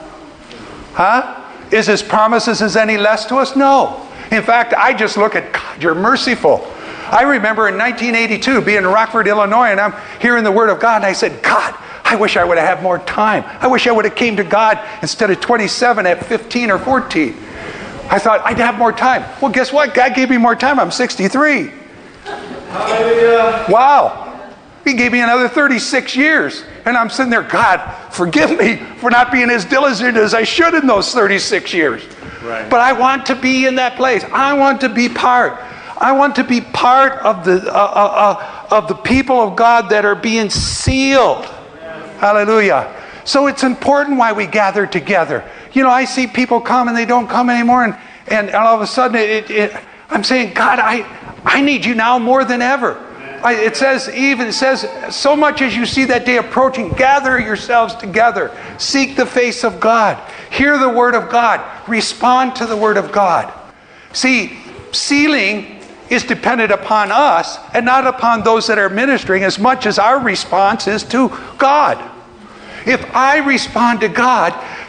Huh? Is His promises any less to us? No. In fact, I just look at God, you're merciful. I remember in nineteen eighty-two being in Rockford, Illinois, and I'm hearing the Word of God, and I said, God, I wish I would have had more time. I wish I would have came to God instead of twenty-seven at fifteen or fourteen. I thought I'd have more time. Well, guess what? God gave me more time. I'm sixty-three. Hallelujah. Wow. He gave me another thirty-six years. And I'm sitting there, God, forgive me for not being as diligent as I should in those thirty-six years. Right. But I want to be in that place. I want to be part. I want to be part of the uh, uh, uh, of the people of God that are being sealed. Hallelujah. So it's important why we gather together. You know, I see people come and they don't come anymore, and, and all of a sudden it, it, I'm saying, God, I, I need you now more than ever. I, it says, even it says, so much as you see that day approaching, gather yourselves together. Seek the face of God. Hear the word of God. Respond to the word of God. See, sealing is dependent upon us and not upon those that are ministering as much as our response is to God. If I respond to God,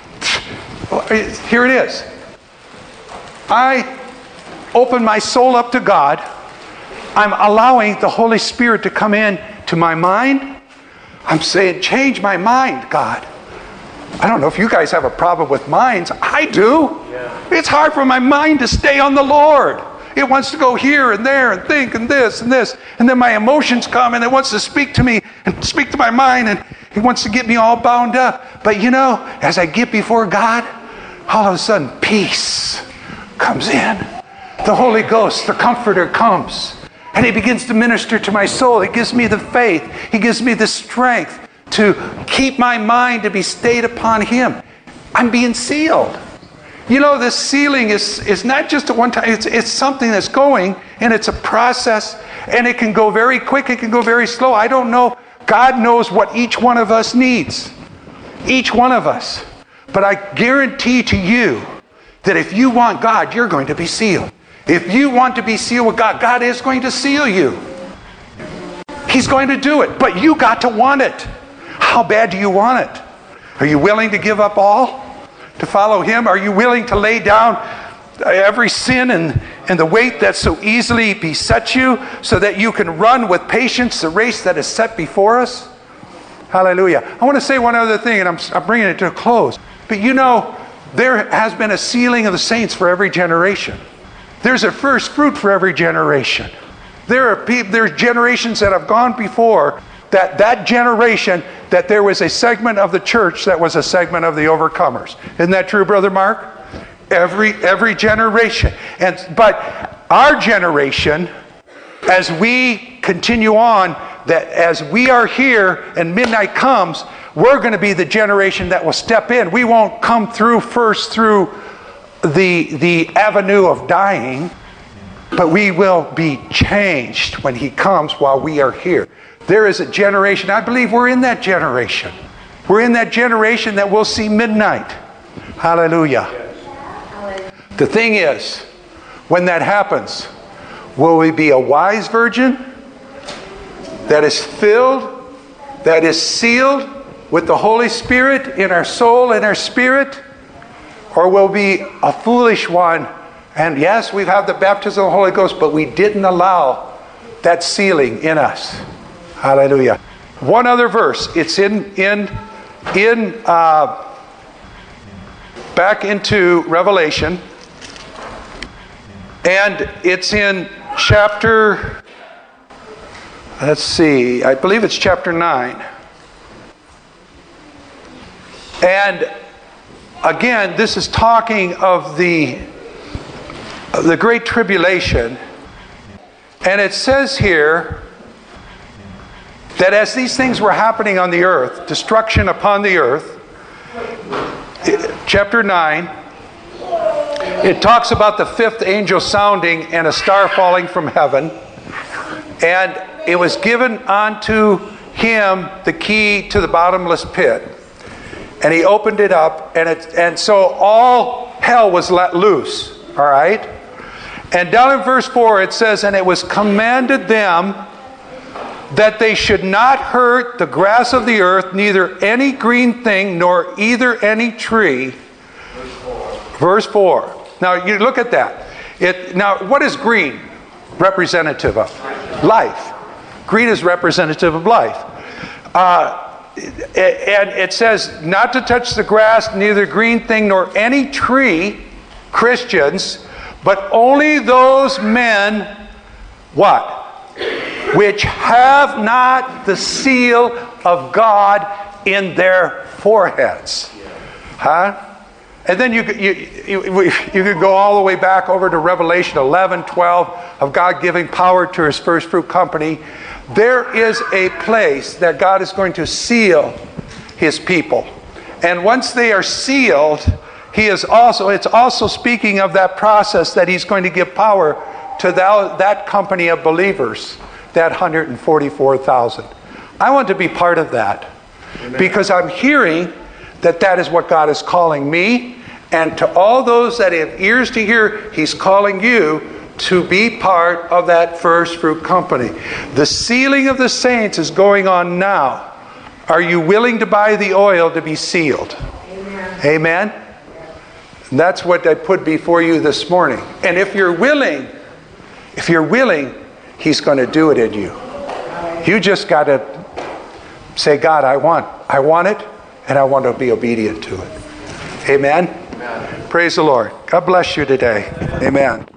here it is. I open my soul up to God. I'm allowing the Holy Spirit to come in to my mind. I'm saying, change my mind, God. I don't know if you guys have a problem with minds. I do. Yeah. It's hard for my mind to stay on the Lord. It wants to go here and there and think and this and this. And then my emotions come and it wants to speak to me and speak to my mind, and it wants to get me all bound up. But you know, as I get before God, all of a sudden peace comes in. The Holy Ghost, the Comforter, comes. And He begins to minister to my soul. He gives me the faith. He gives me the strength to keep my mind to be stayed upon Him. I'm being sealed. You know, this sealing is, is not just a one time. It's, it's something that's going, and it's a process. And it can go very quick. It can go very slow. I don't know. God knows what each one of us needs. Each one of us. But I guarantee to you that if you want God, you're going to be sealed. If you want to be sealed with God, God is going to seal you. He's going to do it. But you got to want it. How bad do you want it? Are you willing to give up all to follow Him? Are you willing to lay down every sin and, and the weight that so easily besets you, so that you can run with patience the race that is set before us. Hallelujah. I want to say one other thing, and I'm, I'm bringing it to a close. But you know, there has been a sealing of the saints for every generation. There's a first fruit for every generation. There are people, there's generations that have gone before, that that generation, that there was a segment of the church that was a segment of the overcomers. Isn't that true, Brother Mark? Every every generation. And but our generation, as we continue on, that as we are here and midnight comes, we're going to be the generation that will step in. We won't come through first through the the avenue of dying, but we will be changed when he comes while we are here. There is a generation, I believe we're in that generation. We're in that generation that will see midnight. Hallelujah. The thing is, when that happens, will we be a wise virgin that is filled, that is sealed with the Holy Spirit in our soul and our spirit? Or will we be a foolish one? And yes, we have the baptism of the Holy Ghost, but we didn't allow that sealing in us. Hallelujah. One other verse. It's in in in uh, back into Revelation, and it's in chapter. Let's see. I believe it's chapter nine. And again, this is talking of the of the Great Tribulation, and it says here that as these things were happening on the earth, destruction upon the earth, chapter nine, it talks about the fifth angel sounding and a star falling from heaven, and it was given unto him the key to the bottomless pit, and he opened it up, and it and so all hell was let loose. All right, and down in verse four it says, and it was commanded them that they should not hurt the grass of the earth, neither any green thing, nor either any tree. Verse four. Now you look at that. It now what is green representative of? Life. Green is representative of life. Uh, and it says not to touch the grass, neither green thing, nor any tree, Christians, but only those men, what? Which have not the seal of God in their foreheads. Huh? And then you, you, you, you could go all the way back over to Revelation eleven, twelve, of God giving power to his first fruit company. There is a place that God is going to seal his people. And once they are sealed, he is also, it's also speaking of that process that he's going to give power to that, that company of believers. That one hundred forty-four thousand. I want to be part of that. Amen. Because I'm hearing that that is what God is calling me, and to all those that have ears to hear, he's calling you to be part of that first fruit company. The sealing of the saints is going on now. Are you willing to buy the oil to be sealed? Amen. Amen? And that's what I put before you this morning. And if you're willing, if you're willing, he's going to do it in you. You just got to say, God, I want, I want it, and I want to be obedient to it. Amen? Amen. Praise the Lord. God bless you today. Amen.